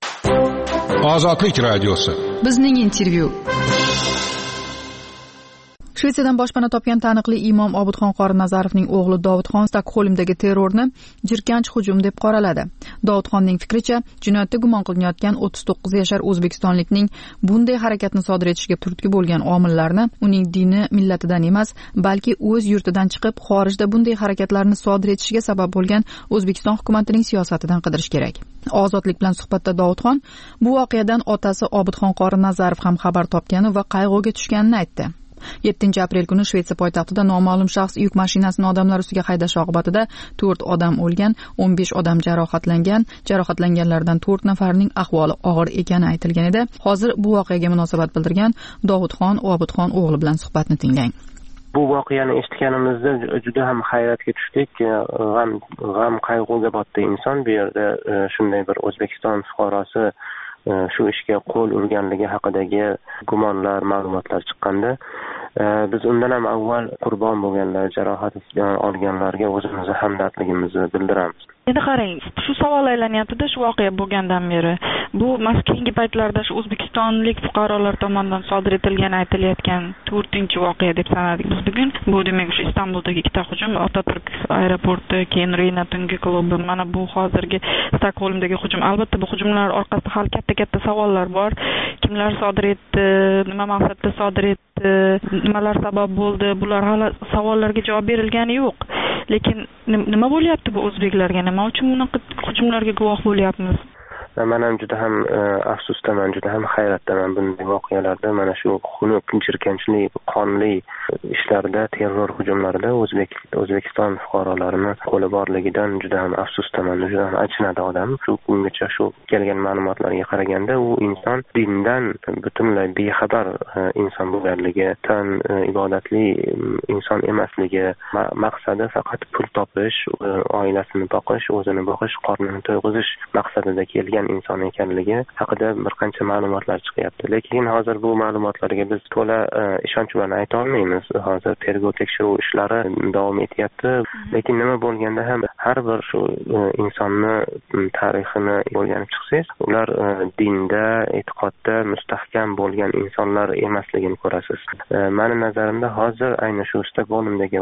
Ozodlik radiosi. Bizning intervyu. Shvetsiyadan boshpana topgan taniqli imom Obidxon qori Nazarovning o'g'li Dovudxon Stokgolmdagi terrorni jirkanch hujum deb qoraladi. Dovudxonning fikricha, jinoyatda gumon qilinayotgan 39 yashar o'zbekistonlikning bunday harakatni sodir etishga turtki bo'lgan omillarni uning dini, millatidan emas, balki o'z yurtidan chiqib xorijda bunday harakatlarni sodir etishiga sabab bo'lgan O'zbekiston hukumatining siyosatidan qidirish kerak. Ozodlik bilan suhbatda Dovudxon bu voqeadan otasi Obidxon qori Nazarov ham xabar topgani va qayg'uga tushganini aytdi. 7-aprel kuni Shvetsiya poytaxtida noma'lum shaxs yuk mashinasini odamlar ustiga haydashi oqibatida 4 odam o'lgan, 15 odam jarohatlangan. Jarohatlanganlardan 4 nafarining ahvoli og'ir ekani aytilgan edi. Hozir bu voqeaga munosabat bildirgan Dovudxon Obidxon o'g'li bilan suhbatni tinglang. Bu voqeani eshitganimizda juda ham hayratga tushdik. G'am qayg'uga botdi inson. Bu yerda shunday bir O'zbekiston fuqarosi shu ishga qo'l urganligi haqidagi gumonlar, ma'lumotlar chiqqanda biz undan ham avval qurbon bo'lganlar, jarohat olganlarga o'zimizni hamdardligimizni bildiramiz. Endi qarang, shu savol aylanyapti-da shu voqea bo'lgandan beri. Bu keyingi paytlarda shu o'zbekistonlik fuqarolar tomonidan sodir etilgani aytilayotgan 4-voqea deb sanadik biz bugun. Bu demak shu Istanbuldagi ikkita hujum, Otaturk aeroporti, keyin Reyna tungi klubi, mana bu hozirgi Stokgolmdagi hujum. Albatta bu hujumlar orqasida hali katta savollar bor. Kimlar sodir etdi, nima maqsadda sodir etdi, nimalar sabab bo'ldi? Bular hali savollarga javob berilgani yo'q. Lekin nima bo'lyapti bu o'zbeklarga? Nima uchun bunaqa hujumlarga guvoh bo'lyapmiz? Men ham juda ham afsusdaman, juda ham hayratdaman bunday voqealarda. Mana shu xunuk, jirkanchli, qonli ishlarda, terror hujumlarida O'zbekiston fuqarolarini qo'li borligidan juda ham afsusdaman, juda ham achinadi odam. Shu kungacha shu kelgan ma'lumotlarga qaraganda u inson dindan butunlay bexabar inson bo'lganligi, tan ibodatli inson emasligi, maqsadi faqat pul topish, oilasini boqish, o'zini boqish, qornini to'yg'izish maqsadida kelgan inson ekanligi haqida bir qancha ma'lumotlar chiqyapti. Lekin hozir bu ma'lumotlarga biz to'la ishonch bilan ayta olmaymiz. Hozir tergov tekshiruv ishlari davom etyapti. Lekin nima bo'lganda ham har bir shu insonni tarixini o'rganib chiqsangiz, ular dinda, e'tiqodda mustahkam bo'lgan insonlar emasligini ko'rasiz. Meni nazarimda hozir ayni shu Stokgolmdagi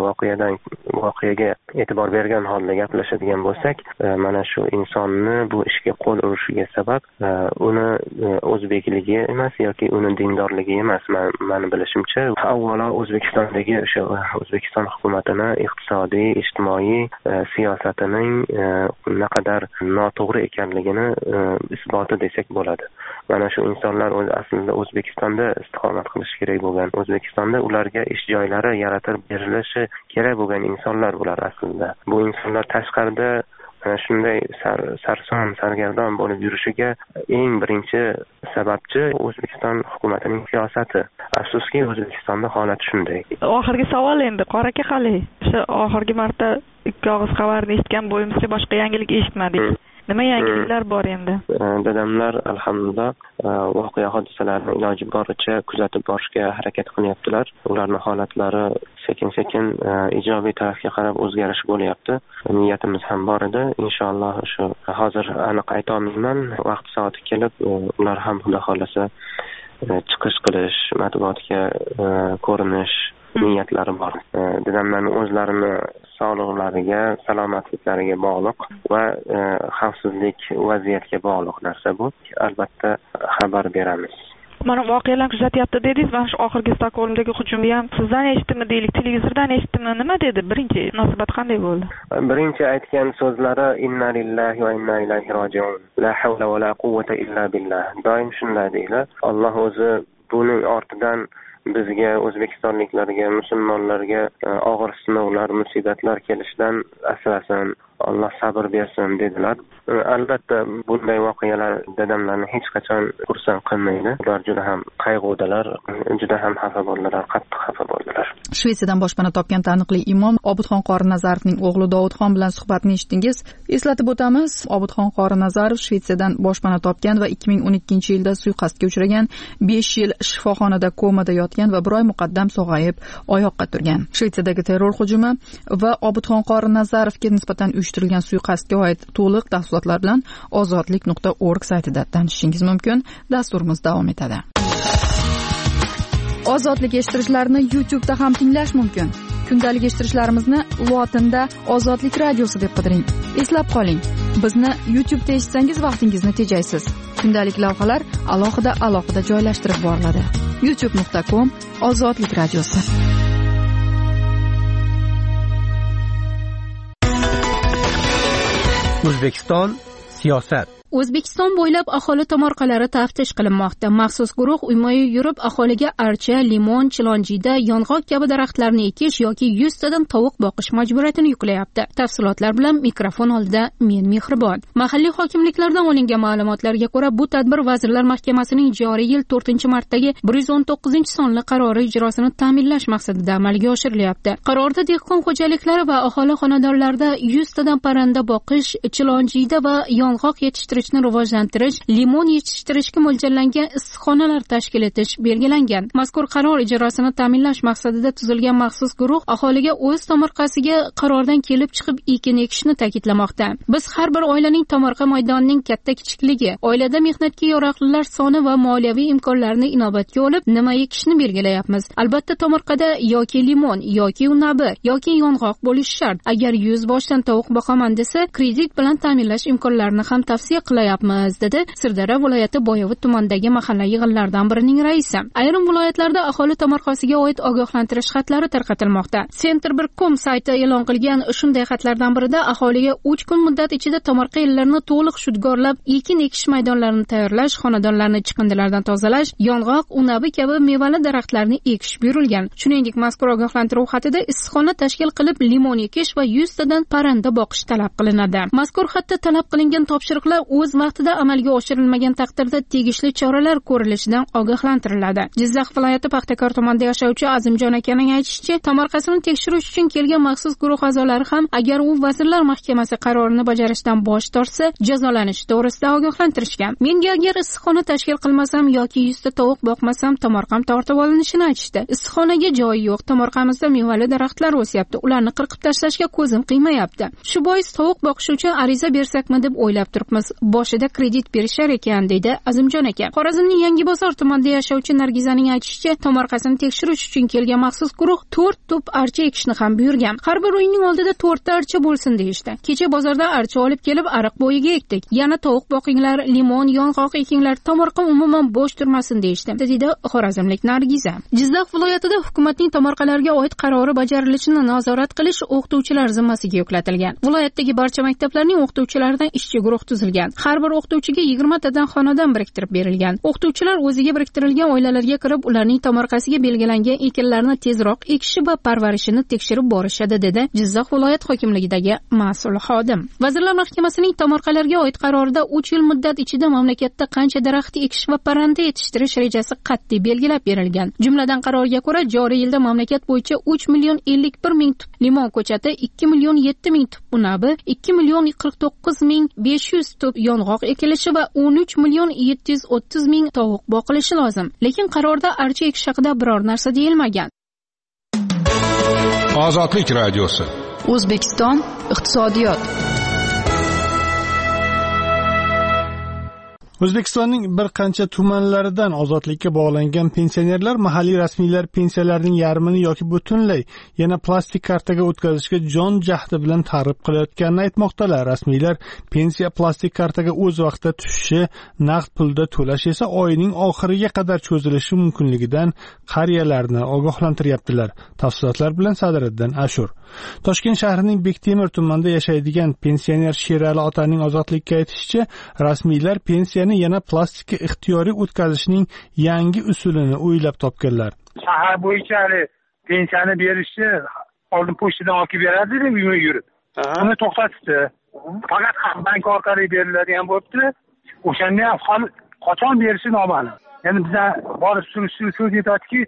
voqeaga e'tibor bergan holda gaplashadigan bo'lsak, mana shu insonni bu ishga qo'l urishiga sabab uni o'zbekligi emas yoki uni dindorligi emas. Meni bilishimcha, avvalo O'zbekistondagi o'sha O'zbekiston hukumatini iqtisodiy, ijtimoiy siyosatining naqadar noto'g'ri ekanligini isboti desak bo'ladi. Mana shu insonlar aslida O'zbekistonda istiqomat qilish kerak bo'lgan, O'zbekistonda ularga ish joylari yaratib berilishi kerak bo'lgan insonlar bular aslida. Bu insonlar tashqarida shunday sarson sargardon bo'lib yurishiga eng birinchi sababchi O'zbekiston hukumatining siyosati. Afsuski O'zbekistonda holat shunday. Oxirgi savol endi qoraka qali. O'sha oxirgi marta ikki og'iz xabarni eshitgan bo'yimizcha boshqa yangilik eshitmadik. Nima yangiliklar bor endi? Dadamlar alhamdulillah voqea hodisalarni iloji boricha kuzatib borishga harakat qilyaptilar. Ularning holatlari sekin-sekin ijobiy tarafga qarab o'zgarish bo'lyapti. Niyatimiz ham bor edi. Inshaalloh shu hozir aniq ayta olmayman. Vaqt soati kelib ular ham xudo xolasa chiqish qilish, matbuotga ko'rinish niyatlari bor. Dadamlarning o'zlarini sog'liqlariga, salomatliklariga bog'liq va xavfsizlik vaziyatga bog'liq narsa bu. Albatta xabar beramiz. Mana voqealar kuzatyapti dedingiz, mana shu oxirgi Stokgolmdagi hujumni ham sizdan eshitdimmi deylik, televizordan eshitdimmi, nima dedi? Birinchi munosabat qanday bo'ldi? Birinchi aytgan so'zlari inna lillahi va inna ilayhi roji'un. La havla va la quwwata illa billah. Doim shunday deydi. Alloh o'zi buning ortidan bizga, o'zbekistonliklarga, musulmonlarga og'ir sinovlar, musibatlar kelishidan asrasin, Alloh sabr bersin dedilar. Albatta bunday voqealar dadamlarni hech qachon xursand qilmaydi. Ular juda ham qayg'udalar, juda ham xafa bo'ldilar, qattiq xafa bo'ldilar. Shvetsiyadan boshpana topgan taniqli imom Obidxon Qorinnazarovning o'g'li Dovudxon bilan suhbatni eshitdingiz. Eslatib o'tamiz, Obidxon Qorinazarov Shvetsiyadan boshpana topgan va 2012-yilda suiqasdga uchragan, 5 yil shifoxonada komada yotgan va bir oy muqaddam sog'ayib oyoqqa turgan. Shvetsiyadagi terror hujumi va Obidxon Qorinnazarovga nisbatan uyushtirilgan suiqasdga oid to'liq tafsilotlar bilan ozodlik.org saytida tanishishingiz mumkin. Dasturimiz davom etadi. Ozodlik eshittirichlarini YouTube'da ham tinglash mumkin. Kundalik eshittirishlarimizni lotinda Ozodlik radiosi deb qidiring. Eslab qoling, bizni YouTube'da eshitsangiz vaqtingizni tejaysiz. Kundalik lavhalar alohida joylashtirib boriladi. youtube.com Ozodlik radiosi. O'zbekiston siyosat. O'zbekiston bo'ylab aholi tomorqalari taftish qilinmoqda. Maxsus guruh uyma-uy yurib aholiga archa, limon, chilonjida, yong'oq kabi daraxtlarni ekish yoki 100 tadan tovuq boqish majburiyatini yuklayapti. Tafsilotlar bilan mikrofon oldida men Mehribon. Mahalliy hokimliklardan olingan ma'lumotlarga ko'ra, bu tadbir Vazirlar Mahkamasining joriy yil 4-martdagi 119-sonli qarori ijrosini ta'minlash maqsadida amalga oshirilyapti. Qarorda dehqon xo'jaliklari va aholi xonadonlarida 100 tadan parranda boqish, chilonjida va yong'oq yetishtirish o'stirishni rivojlantirish, limon yetishtirishga mo'ljallangan issiqxonalar tashkil etish belgilangan. Mazkur qaror ijrosini ta'minlash maqsadida tuzilgan maxsus guruh aholiga o'z tomorqasiga qarordan kelib chiqib ekin ekishni ta'kidlamoqda. Biz har bir oilaning tomorqa maydonining katta-kichikligi, oilada mehnatga yaroqlilar soni va moliyaviy imkonlarini inobatga olib, nima ekishni belgilayapmiz. Albatta, tomorqada yoki limon, yoki unabi, yoki yong'oq bo'lishi shart. Agar 100 boshdan tovuq boqaman desa, kredit bilan ta'minlash imkonlarini ham tavsiya qilyapmiz, dedi Sirdaryo viloyati Boyovut tumanidagi mahalla yig'inlaridan birining raisi. Ayrim viloyatlarda aholi tomorqasiga oid ogohlantirish xatlari tarqatilmoqda. Center1.com sayti e'lon qilgan shunday xatlardan birida aholiga 3 kun muddat ichida tomorqa yerlarini to'liq shudgorlab, ekin ekish maydonlarini tayyorlash, xonadonlarni chiqindilardan tozalash, yong'oq, unabi kabi mevali daraxtlarni ekish buyurilgan. Shuningdek, mazkur ogohlantiruv xatida issiqxona tashkil qilib, limon ekish va 100 tadan parranda boqish talab qilinadi. Mazkur xatda talab qilingan topshiriqlar o'z vaqtida amalga oshirilmagan taqdirda tegishli choralar ko'rilishidan ogohlantiriladi. Jizzax viloyati Paxtakor tumanida yashovchi Azimjon akaning aytishicha, tomorqasini tekshirish uchun kelgan maxsus guruh a'zolari ham agar u Vazirlar Mahkamasi qarorini bajarishdan bosh tortsa, jazolanishi to'g'risida ogohlantirishgan. Menga agar issiqxona tashkil qilmasam yoki 100 ta tovuq boqmasam, tomorqam tortib olinishini aytishdi. Issiqxonaga joyi yo'q, tomorqamizda mevali daraxtlar o'syapti, ularni qirqib tashlashga ko'zim qiymayapti. Shu bois tovuq boqish uchun ariza bersakmi deb o'ylab turibmiz. Boshida kredit berishar ekan, deydi Azimjon aka. Xorazmning Yangibozor tumanida yashovchi Nargizaning aytishicha, tomorqasini tekshirish uchun kelgan maxsus guruh 4 tup archa ekishni ham buyurgan. Har bir uyning oldida 4 ta archa bo'lsin deyishdi. Kecha bozorda archa olib kelib ariq bo'yiga ekdik. Yana tovuq boqinglar, limon, yong'oq ekinglar, tomorqa umuman bo'sh turmasin deyishdi, dedi xorazmlik Nargiza. Jizzax viloyatida hukumatning tomorqalarga oid qarori bajarilishini nazorat qilish o'qituvchilar zimmasiga yuklatilgan. Viloyatdagi barcha maktablarning o'qituvchilaridan ishchi guruh tuzilgan. Har bir o'qituvchiga 20 tadan xonadon biriktirib berilgan. O'qituvchilar o'ziga biriktirilgan oilalarga kirib, ularning tomorqasiga belgilangan ekinlarni tezroq ekishi va parvarishini tekshirib borishadi, dedi Jizzax viloyat hokimligidagi mas'ul xodim. Vazirlar Mahkamasining tomorqalarga oid qarorida 3 yil muddat ichida mamlakatda qancha daraxt ekish va parranda yetishtirish rejasi qat'iy belgilab berilgan. Jumladan qarorga ko'ra, joriy yilda mamlakat bo'yicha 3 million 51 ming tup limon ko'chati, 2 million 7 ming tup unabi, 2 million 49 ming 500 tup yong'oq ekilishi va 13 million 730 ming tovuq boqilishi lozim. Lekin qarorda archa ekish haqida biror narsa deyilmagan. Ozodlik radiosi. O'zbekiston iqtisodiyot. O'zbekistonning bir qancha tumanlaridan ozodlikka bog'langan pensionerlar mahalliy rasmiylar pensiyalarining yarmini yoki butunlay yana plastik kartaga o'tkazishga jon jahdi bilan targ'ib qilayotganini aytmoqdalar. Rasmiylar pensiya plastik kartaga o'z vaqtida tushishi, naqd pulda to'lash esa oyning oxiriga qadar cho'zilishi mumkinligidan qariyalarni ogohlantiryaptilar. Tafsilotlar bilan Sadriddin Ashur. Toshkent shahrining Bektemir tumanida yashaydigan pensioner Sherali otaning ozodlikka aytishicha, rasmiylar pensiyani yana plastikka ixtiyoriy o'tkazishning yangi usulini o'ylab topganlar. Shahar bo'yicha pensiyani berishni oldin pochtadan olib beradi-da, uyga yurib. Uni to'xtatdi. Faqat bank orqali beriladigan bo'libdi. O'shanda ham qachon berishi noma'lum. Ya'ni bizga borib so'z yetadiki,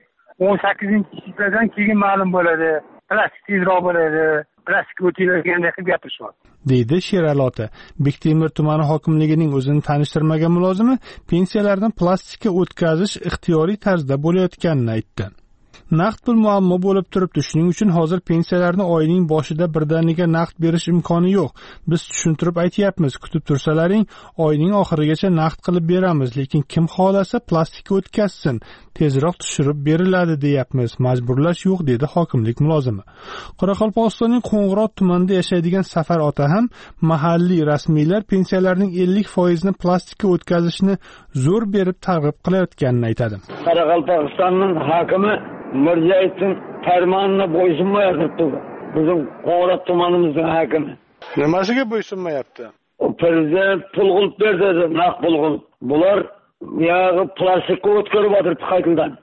18-chidan keyin ma'lum bo'ladi. Plastik tezroq bo'ladi. Plastik o'tilagandek qilib gapirishyapti. Deydi Sherali ota. Bektemir tumani hokimligining o'zini tanishtirmagan mulozimi pensiyalarni plastikka o'tkazish ixtiyoriy tarzda bo'layotganini aytdi. Naqd pul muammo bo'lib turibdi. Shuning uchun hozir pensiyalarni oyning boshida birdaniga naqd berish imkoni yo'q. Biz tushuntirib aytayapmiz, kutib tursalaring, oyning oxirigacha naqd qilib beramiz, lekin kim xolasa plastikka o'tkazsin, tezroq tushirib beriladi deyapmiz. Majburlash yo'q, dedi hokimlik mulozimi. Qoraqalpog'istonning Qo'ng'irot tumanida yashaydigan Safar ota ham mahalliy rasmiylar pensiyalarning 50% ni plastikka o'tkazishni zo'r berib targ'ib qilayotganini aytadi. Qoraqalpog'istonning hokimi Mirziyoyevning farmonini bo'ysunmayapti. Bizim Qo'ng'irot tumanimizning hokimi. Nimasiga bo'ysunmayapti? Prezident pul qilib berdi, naqd pul qilib. Bular yağı plastikka o'tkazib o'tiribdi qaytadan.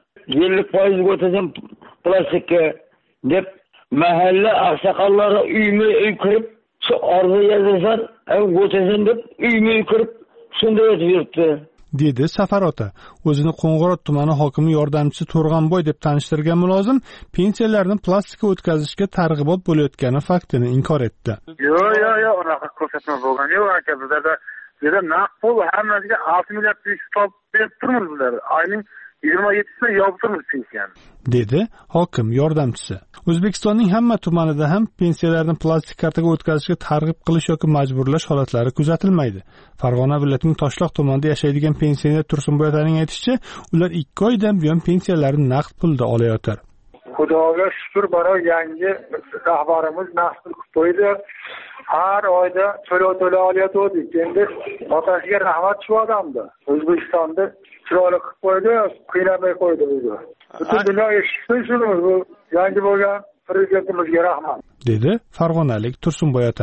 50% o'tkazim plastikka deb mahalle aqsaqallari uyma-uy kirib, shu arzu yazishar, o'tkazim deb uyma-uy kirib, shunday o'tib yuribdi. Dedi Safar ota. O'zini Qo'ng'irot tumani hokimi yordamchisi To'rg'anboy deb tanishtirgan mulozim pensiyalarni plastikka o'tkazishga targ'ibot bo'layotgani faktini inkor etdi. Yo'q, unaqa ko'rsatma bo'lgan yo'q, aka. Bizda Bizda naqd pul hammasiga 6 milliard 500 topib berib turmiz bizlar. Oyning 27-sida yopib turmiz pensiyani. Dedi hokim yordamchisi. O'zbekistonning hamma tumanida ham pensiyalarni plastik kartaga o'tkazishga targ'ib qilish yoki majburlash holatlari kuzatilmaydi. Farg'ona viloyatining Toshloq tumanida yashaydigan pensioner Tursunboyataning aytishicha, ular 2 oydan buyon pensiyalarini naqd pulda olayotir. Xudoga shukr, baro yangi rahbarimiz naqd pul qilib qo'ydi. Har oyda to'lov olayotgandik. Endi otasiga rahmat shu odamda. O'zbekistonda chiroyli qilib qo'ydi, qiynamay qo'ydi bizni. Butun dunyo eshitsin shuni, bu yangi bo'lgan prezidentimizga rahmat. Dedi farg'onalik Tursunboyata.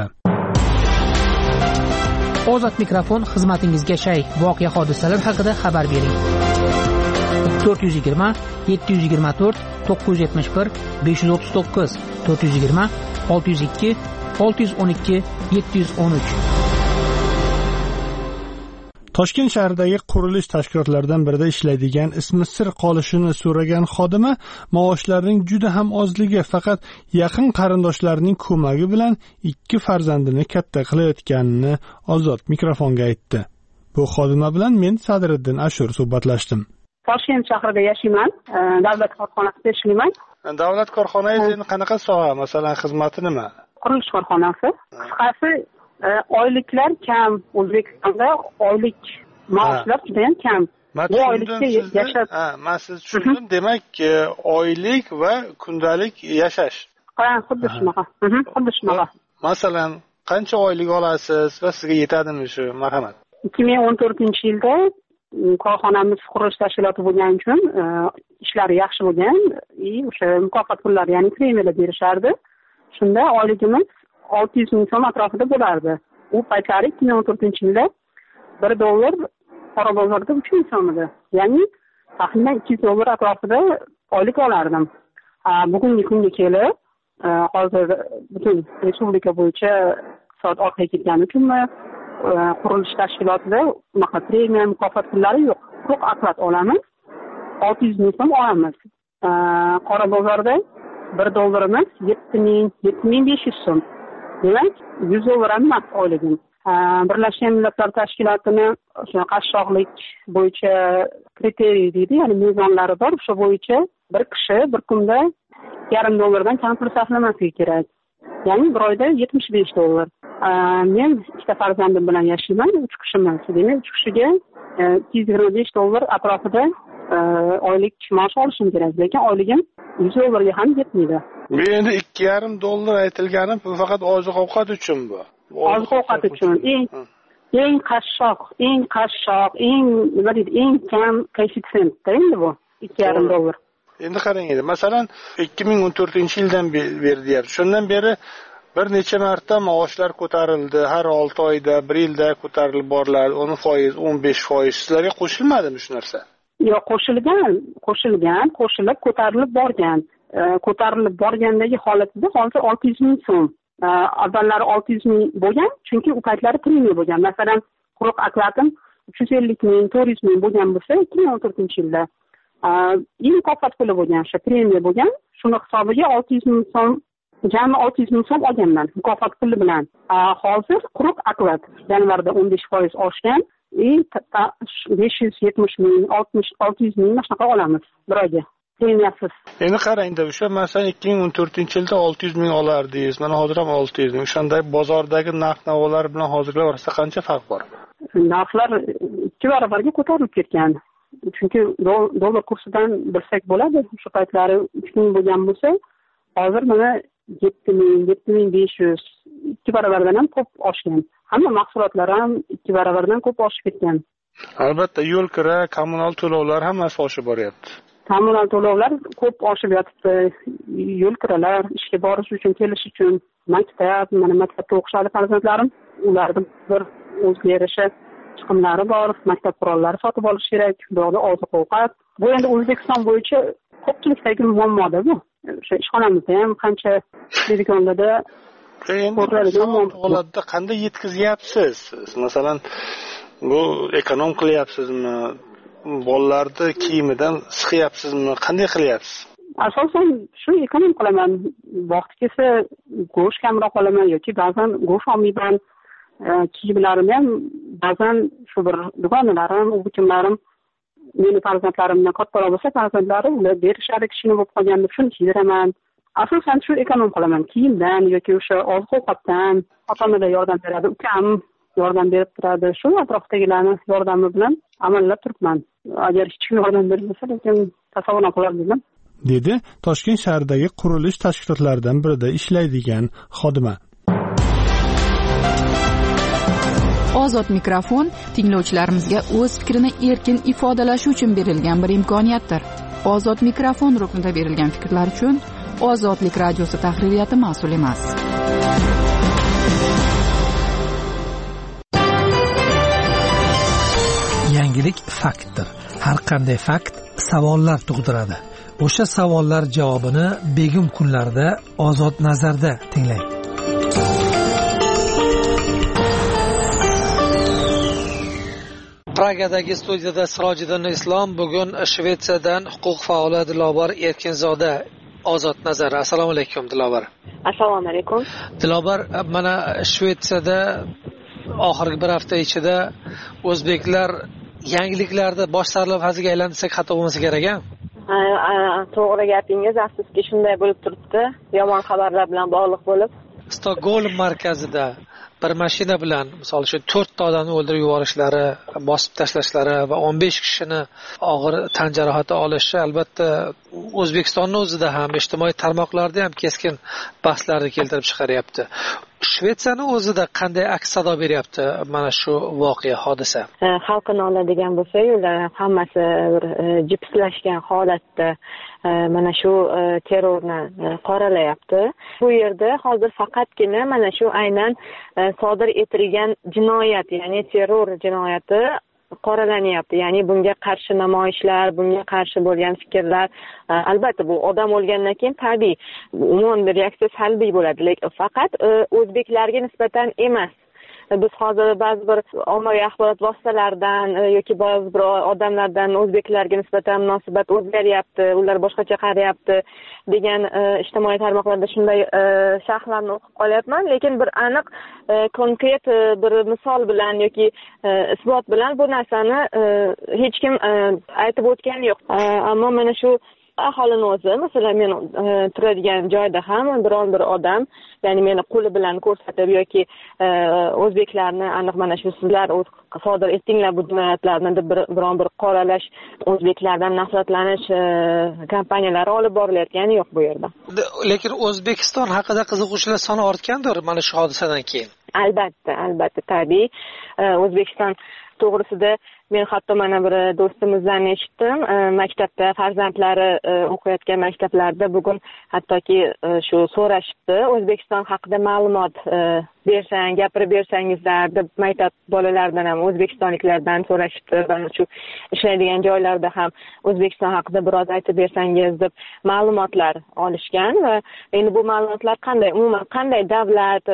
Ozod mikrofon xizmatingizga shay. Voqea hodisalar haqida xabar bering. 420 724 971 539 420 602 612 713. Toshkent shahridagi qurilish tashkilotlaridan birida ishlaydigan ismi sir qolishini so'ragan xodima maoshlarining juda ham ozligi, faqat yaqin qarindoshlarining ko'magi bilan 2 farzandini katta qilayotganini Ozod mikrofonga aytdi. Bu xodima bilan men Sadriddin Ashur suhbatlashdim. Toshkent shahrida yashayman, davlat korxonasida ishlayman. Davlat korxonangiz endi qanaqa soha, masalan, xizmati nima? Qurilish korxonasi. Qisqasi, oyliklar kam. O'zbekistonda oylik maoshlar juda ham kam. Bu oylikka yashab, men siz tushundim. Demak, oylik va kundalik yashash. Xuddi shunaqa. Xuddi shunaqa. Masalan, qancha oylik olasiz va sizga yetadimi shu? Marhamat. 2014-yilda korxonamiz qurilish tashkiloti bo'lgani uchun ishlari yaxshi bo'lgan, o'sha mukofot pullari, ya'ni premiyalar berishardi. Shunda oyligimiz 600 ming so'm atrofida bo'lardi. U paytlari 2014-yilda $1 qora bozorda 3 ming so'm edi. Ya'ni taxminan $200 atrofida oylik olardim. Bugungi kunga kelib, hozir butun respublika bo'yicha iqtisod orqaga ketgani uchunmi, qurilish tashkilotida unaqa premiya mukofot pullari yo'q. Quruq oklad olamiz, 600 ming so'm olamiz. Qora bozorda $1 7,500 so'm. Demak, $100 ham naqd oyligim. Birlashgan Millatlar Tashkilotini o'sha qashshoqlik bo'yicha kriteriy deydi, ya'ni mezonlari bor. O'sha bo'yicha bir kishi bir kunda $2,5 kam pul sarflamasligi kerak. Ya'ni bir oyda $75. Men 2 farzandim bilan yashayman, 3 kishimiz. Demak, 3 kishiga $225 atrofida oylik maosh olishim kerak. Lekin oyligim $100 ga ham yetmaydi. Bu endi $2,5 aytilgani bu faqat oziq-ovqat uchun bu. Oziq-ovqat uchun eng qashshoq, nima deydi, eng kam koeffitsiyentda endi bu $2,5. Endi qarang edi, masalan, 2014-yildan beri deyapti. Shundan beri bir necha marta maoshlar ko'tarildi. Har 6 oyda, 1 yilda ko'tarilib boriladi. 10%, 15%. Sizlarga qo'shilmadimi shu narsa? Yo'q, qo'shilib ko'tarilib borgan. Ko'tarilib borgandagi holatida hozir 600 ming so'm. Avvallari 600 ming bo'lgan, chunki u paytlari premiya bo'lgan. Masalan, quruq okladim 350 ming, 400 ming bo'lgan bo'lsa, 2014-yilda mukofot puli bo'lgan, o'sha premiya bo'lgan. Shuni hisobiga 600 ming so'm, jami 600 ming so'm olganman mukofot puli bilan. Hozir quruq oklad yanvarda 15% oshgan, 570 ming, 600 ming shunaqa olamiz bir oyga. Premiyasiz. Endi qarangda, o'sha masalan 2014-yilda 600 ming olardingiz, mana hozir ham 600 ming. O'shanday bozordagi narx-navolar bilan hozirgi orasida qancha farq bor? Narxlar 2 barobarga ko'tarilib ketgan. Chunki dollar kursidan bilsak bo'ladi, o'sha paytlari 3 ming bo'lgan bo'lsa, hozir mana 7 ming, 7500, 2 barobardan ham ko'p oshgan. Hamma mahsulotlar ham 2 barobardan ko'p oshib ketgan. Albatta, yo'l kira, kommunal to'lovlar hammasi oshib boryapti. Kommunal to'lovlar ko'p oshib yotibdi. Yo'l kiralar, ishga borish uchun, kelish uchun, maktabda o'qishadi farzandlarim. Ularni bir o'ziga yarasha chiqimlari bor, maktab qurollari sotib olish kerak, buyoqda oziq-ovqat. Bu endi O'zbekiston bo'yicha ko'pchilikdagi muammoda bu. O'sha ishxonamizda ham qancha telefonlarda holatda qanday yetkazyapsiz? Masalan, bu ekonom qilyapsizmi? Bolalarni kiyimidan siqyapsizmi? Qanday qilyapsiz? Asosan shu ekonom qilaman. Vaqti kelsa go'sht kamroq olaman yoki ba'zan go'sht olmayman. Kiyimlarimni ham ba'zan shu bir dugonalarim, o'quvchilarim meni farzandlarimdan kattaroq bo'lsa, farzandlarim ular berishadi, kichkina bo'lib qolgan deb shuni kiydiraman. Asosan shu ekonom qilaman, kiyimdan yoki o'sha oziq-ovqatdan ota-onalar yordam beradi, ukam yordam berib turadi. Shu atrofdagilarni yordami bilan amallab turibman. Agar hech kim yordam bermasa, lekin tasavvur qilardim. Dedi Toshkent shahridagi qurilish tashkilotlaridan birida ishlaydigan xodima. Ozod mikrofon tinglovchilarimizga o'z fikrini erkin ifodalashi uchun berilgan bir imkoniyatdir. Ozod mikrofon ruknida berilgan fikrlar uchun Ozodlik radiosi tahririyati mas'ul emas. Yangilik faktdir. Har qanday fakt savollar tug'diradi. O'sha savollar javobini begim kunlarda Ozod nazarda tinglang. Pragadagi studiyada Sirojiddin Islom, bugun Shvetsiyadan huquq faoli Dilobar Erkinzoda. Ozod nazar. Assalomu alaykum Dilobar. Assalomu alaykum. Dilobar, mana Shvetsiyada oxirgi bir hafta ichida o'zbeklar yangiliklarda bosh sarlavhaziga aylansak xato bo'lmasa kerak-a? To'g'ri gapingiz, afsuski shunday bo'lib turibdi. Yomon xabarlar bilan bog'liq bo'lib. Stokgolm markazida bir mashina bilan, misol uchun 4 ta odamni o'ldirib yuborishlari, bosib tashlashlari va 15 kishini og'ir tan jarohati olishi albatta O'zbekistonning o'zida ham, ijtimoiy tarmoqlarda ham keskin bahslarni keltirib chiqaryapti. Shvetsiyaning o'zida qanday aks sado beryapti mana shu voqea, hodisa? Xalqini oladigan bo'lsak, ular hammasi bir jipslashgan holatda mana shu terrorni qoralayapti. Bu yerda hozir faqatgina mana shu aynan sodir etilgan jinoyat, ya'ni terror jinoyati qoralanyapti. Ya'ni bunga qarshi namoyishlar, bunga qarshi bo'lgan fikrlar, albatta bu odam o'lgandan keyin tabiiy umuman reaksiya salbiy bo'ladi, lekin faqat o'zbeklarga nisbatan emas. Biz hozir ba'zi bir ommaviy axborot vositalaridan yoki ba'zi bir odamlardan o'zbeklarga nisbatan munosabat o'zgaryapti, ular boshqacha qarayapti degan ijtimoiy tarmoqlarda shunday sharhlarni o'qib qolyapman, lekin bir aniq konkret bir misol bilan yoki isbot bilan bu narsani hech kim aytib o'tgani yo'q. Ammo mana shu aholini o'zi, masalan men turadigan joyda ham biron bir odam, ya'ni meni qo'li bilan ko'rsatib yoki o'zbeklarni aniq mana shu sizlar sodir etdinglar bu jinoyatlarni deb biron bir qoralash, o'zbeklardan nafratlanish kampaniyalari olib borilayotgani yo'q bu yerda. Lekin O'zbekiston haqida qiziquvchilar soni ortgandir mana shu hodisadan keyin. Albatta, tabiiy. O'zbekiston to'g'risida men hatto mana bir do'stimizdan eshitdim, maktabda farzandlari o'qiyotgan maktablarda bugun hattoki shu so'rashibdi, O'zbekiston haqida ma'lumot bersang, gapirib bersangizlar deb maktab bolalaridan ham o'zbekistonliklardan so'rashibdi. Mana shu ishlaydigan joylarda ham O'zbekiston haqida biroz aytib bersangiz deb ma'lumotlar olishgan va endi bu ma'lumotlar umuman qanday davlat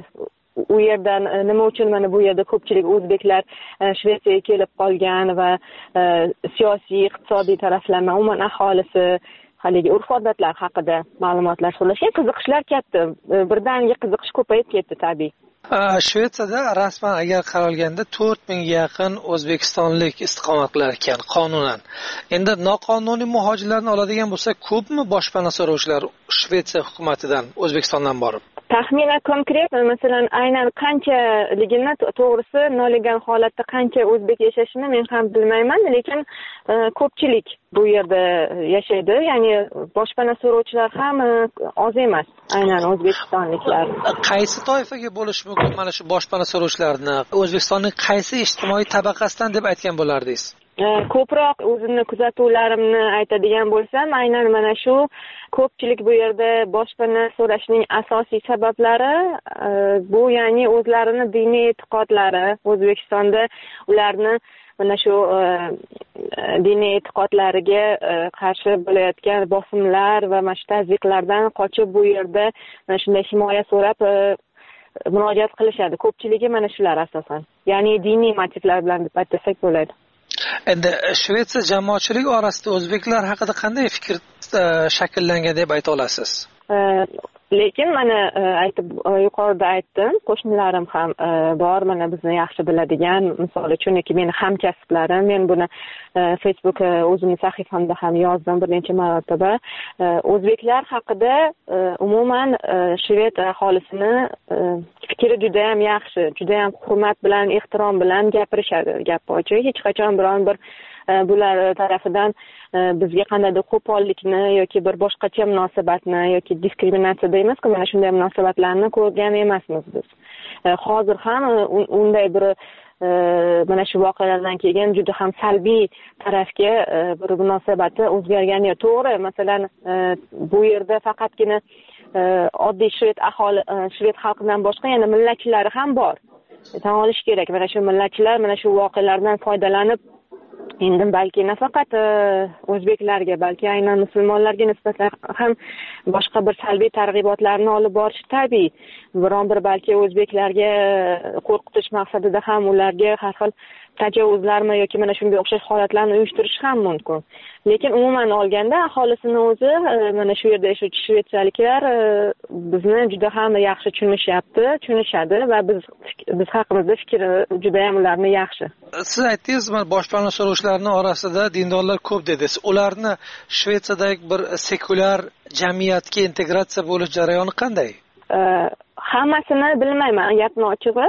u yerdan nima uchun mana bu yerda ko'pchilik o'zbeklar Shvetsiyaga kelib qolgan va siyosiy, iqtisodiy taraflama, umuman aholisi haligi urf-odatlar haqida ma'lumotlar so'rashgan, qiziqishlar katta. Birdaniga qiziqish ko'payib ketdi tabiiy. Shvetsiyada rasman agar qaralganda 4000 ga yaqin o'zbekistonlik istiqomat qilar ekan qonunan. Endi noqonuniy muhojirlarni oladigan bo'lsa, ko'pmi boshpana so'rovchilar Shvetsiya hukumatidan O'zbekistondan borib? Taxminan konkret, masalan, aynan qanchaligini to'g'risi noligan holatda qancha o'zbek yashashini men ham bilmayman, lekin ko'pchilik bu yerda yashaydi. Ya'ni boshpana so'rovchilar ham oz emas, aynan o'zbekistonliklar. Qaysi toifaga bo'lish mumkin mana shu boshpana so'rovchilarni? O'zbekistonning qaysi ijtimoiy tabaqasidan deb aytgan bo'lardingiz? Ko'proq o'zimni kuzatuvlarimni aytadigan bo'lsam, aynan mana shu ko'pchilik bu yerda boshpana so'rashning asosiy sabablari bu, ya'ni o'zlarini diniy e'tiqodlari, O'zbekistonda ularni mana shu diniy e'tiqodlariga qarshi bo'layotgan bosimlar va mana shu tazyiqlardan qochib bu yerda mana shunday himoya so'rab murojaat qilishadi. Ko'pchiligi mana shular asosan, ya'ni diniy motivlar bilan deb aytsak bo'ladi. Endi Shvetsiya jamoatchiligi orasida o'zbeklar haqida qanday fikr shakllangan deb ayta olasiz? lekin mana aytib yuqorida aytdim, qo'shnilarim ham bor, mana bizni yaxshi biladigan, misol uchun meni hamkasblarim, men buni Facebook o'zimning sahifamda ham yozdim bir necha marotaba. O'zbeklar haqida umuman shved aholisini fikri juda ham yaxshi, juda ham hurmat bilan, ehtirom bilan gapirishadi. Gap ochib, hech qachon biron bir bular tarafidan bizga qandaydir qo'pollikni yoki bir boshqacha munosabatni yoki diskriminatsiya deymiz-ku, mana shunday munosabatlarni ko'rgan emasmiz biz. Hozir ham unday bir mana shu voqealardan keyin juda ham salbiy tarafga bir munosabati o'zgargani yo'q. To'g'ri, masalan, bu yerda faqatgina oddiy shved aholi, shved xalqidan boshqa yana millatchilari ham bor. Tan olish kerak, mana shu millatchilar mana shu voqealardan foydalanib endi balki nafaqat o'zbeklarga, balki aynan musulmonlarga nisbatan ham boshqa bir salbiy targ'ibotlarni olib borish tabiiy. Biron bir balki o'zbeklarga qo'rqitish maqsadida ham ularga har xil tajovuzlarmi yoki mana shunga o'xshash holatlarni uyushtirish ham mumkin. Lekin umuman olganda aholisini o'zi mana shu yerda yashovchi shvetsiyaliklar bizni juda ham yaxshi tushunishadi va biz haqimizda fikri juda ham ularni yaxshi. Siz aytdingiz, mana boshpana so'rovchilarning orasida dindorlar ko'p dedingiz. Ularni Shvetsiyadagi bir sekulyar jamiyatga integratsiya bo'lish jarayoni qanday? Hammasini bilmayman, gapni ochig'i,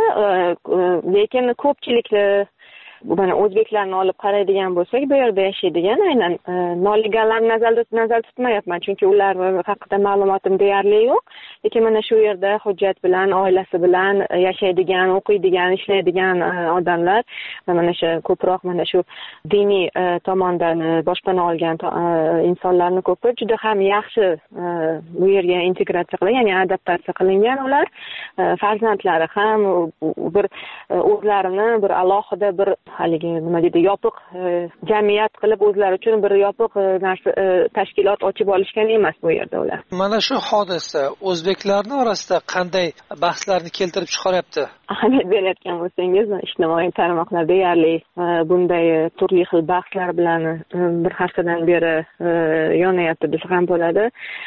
lekin ko'pchilik mana o'zbeklarni olib qaraydigan bo'lsak, bu yerda yashaydigan aynan noliganlarni nazarda tutmayapman, chunki ular haqida ma'lumotim deyarli yo'q. Lekin mana shu yerda hujjat bilan, oilasi bilan yashaydigan, o'qiydigan, ishlaydigan odamlar mana shu ko'proq mana shu diniy tomondan boshpana olgan insonlarni ko'pi juda ham yaxshi bu yerga integratsiya qilingan, ya'ni adaptatsiya qilingan ular. Farzandlari ham bir o'zlarini bir alohida bir haligi nima deydi, yopiq jamiyat qilib o'zlari uchun bir yopiq narsa tashkilot ochib olishgan emas bu yerda ular. Mana shu hodisa o'zbeklarning orasida qanday bahslarni keltirib chiqaryapti? Ahamiyat berayotgan bo'lsangiz, ijtimoiy tarmoqlar deyarli bunday turli xil bahslar bilan bir haftadan beri yonayapti desa ham bo'ladi.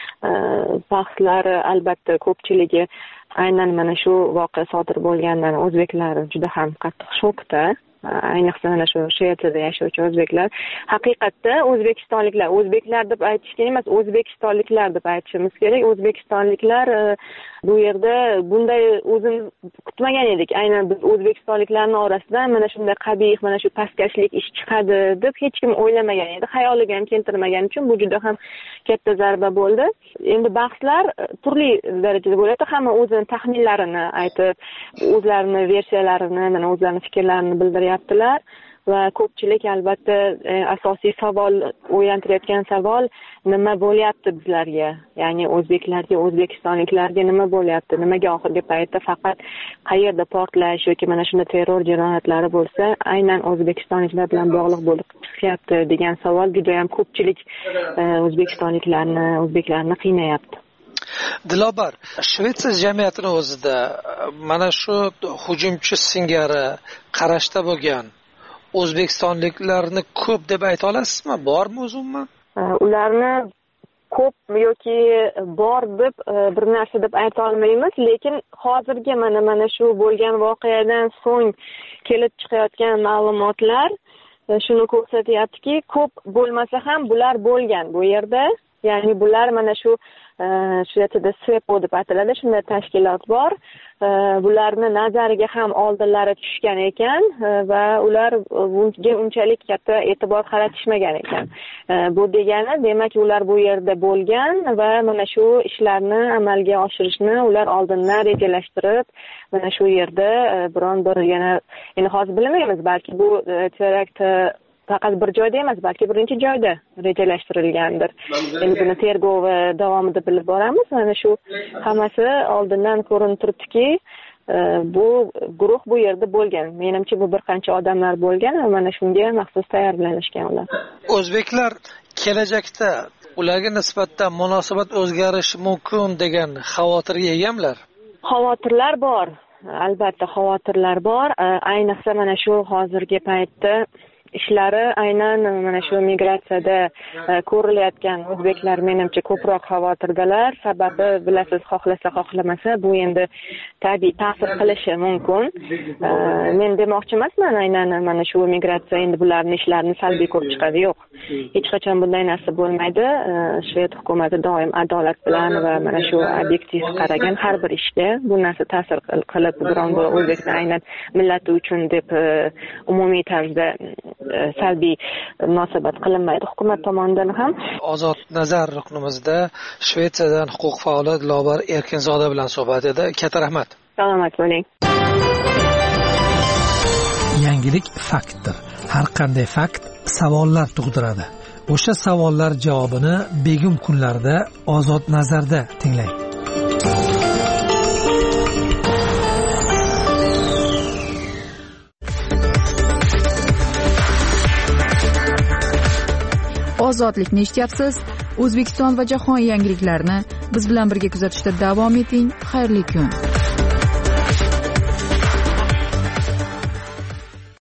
Bahslar albatta ko'pchiligi aynan mana shu voqea sodir bo'lgandan o'zbeklar juda ham qattiq shokda. Ayniqsa mana shu Shvetsiyada yashovchi o'zbeklar. Haqiqatda o'zbeklar deb aytishga emas, o'zbekistonliklar deb aytishimiz kerak. O'zbekistonliklar bu yerda bunday o'zimiz kutmagan edik. Aynan biz o'zbekistonliklarning orasidan mana shunday qabih, mana shu pastkashlik ish chiqadi deb hech kim o'ylamagan edi. Xayoliga ham keltirmagan uchun bu juda ham katta zarba bo'ldi. Endi bahslar turli darajada bo'ladi. Hamma o'zining taxminlarini aytib, o'zlarining versiyalarini, mana o'zlarining fikrlarini bildiryaptilar. Va ko'pchilik albatta asosiy savol o'ylantirayotgan savol nima bo'lyapti bizlarga, ya'ni o'zbeklarga, o'zbekistonliklarga nima bo'lyapti, nimaga oxirgi paytda faqat qayerda portlash yoki mana shunday terror jinoyatlari bo'lsa aynan o'zbekistonliklar bilan bog'liq bo'lib chiqyapti degan savol juda ham ko'pchilik o'zbeklarni qiynayapti. Dilobar, Shvetsiya jamiyatining o'zida mana shu hujumchi singari qarashda bo'lgan o'zbekistonliklarni ko'p deb ayta olasizmi? Bormi o'zimmi? Ularni ko'p yoki bor deb bir narsa deb ayta olmaymiz, lekin hozirgi mana shu bo'lgan voqeadan so'ng kelib chiqayotgan ma'lumotlar shuni ko'rsatyaptiki, ko'p bo'lmasa ham bular bo'lgan bu yerda. Ya'ni bular mana shu Shvetsiyada SWEPO deb ataladi, shunday tashkilot bor. Bularni nazariga ham oldinlari tushgan ekan va ular bunga unchalik katta e'tibor qaratishmagan ekan. Bu degani, demak, ular bu yerda bo'lgan va mana shu ishlarni amalga oshirishni ular oldindan rejalashtirib, mana shu yerda biron bir yana endi hozir bilmaymiz, balki bu terakt faqat bir joyda emas, balki birinchi joyda rejalashtirilgandir. Endi buni tergov davomida bilib boramiz. Mana shu hammasi oldindan ko'rinib turibdiki, bu guruh bu yerda bo'lgan. Menimcha bu bir qancha odamlar bo'lgan va mana shunga maxsus tayyorlanishgan ular. O'zbeklar kelajakda ularga nisbatan munosabat o'zgarishi mumkin degan xavotirga egamlar? Xavotirlar bor. Albatta xavotirlar bor. Ayniqsa mana shu hozirgi paytda ishlari aynan mana shu migratsiyada ko'rilayotgan o'zbeklar menimcha ko'proq xavotirdalar. Sababi bilasiz, xohlasa xohlamasa bu endi tabiiy ta'sir qilishi mumkin. Men demoqchi emasman aynan mana shu migratsiya endi bularning ishlarini salbiy ko'rib chiqadi, yo'q. Hech qachon bunday narsa bo'lmaydi. Shved hukumati doim adolat bilan va mana shu obyektiv qaragan har bir ishga bu narsa ta'sir qilib biron bir o'zbeklar aynan millati uchun deb umumiy tarzda salbiy munosabat qilinmaydi hukumat tomonidan ham. Ozod nazar ruknimizda Shvetsiyadan huquq faoli Lobar Erkinzoda bilan suhbat edi. Katta rahmat. Salomat bo'ling. Yangilik faktdir. Har qanday fakt savollar tug'diradi. O'sha savollar javobini begim kunlarda Ozod nazarda tinglang. Ozodlikni eshityapsiz. O'zbekiston va jahon yangiliklarini biz bilan birga kuzatishda davom eting. Xayrli kun.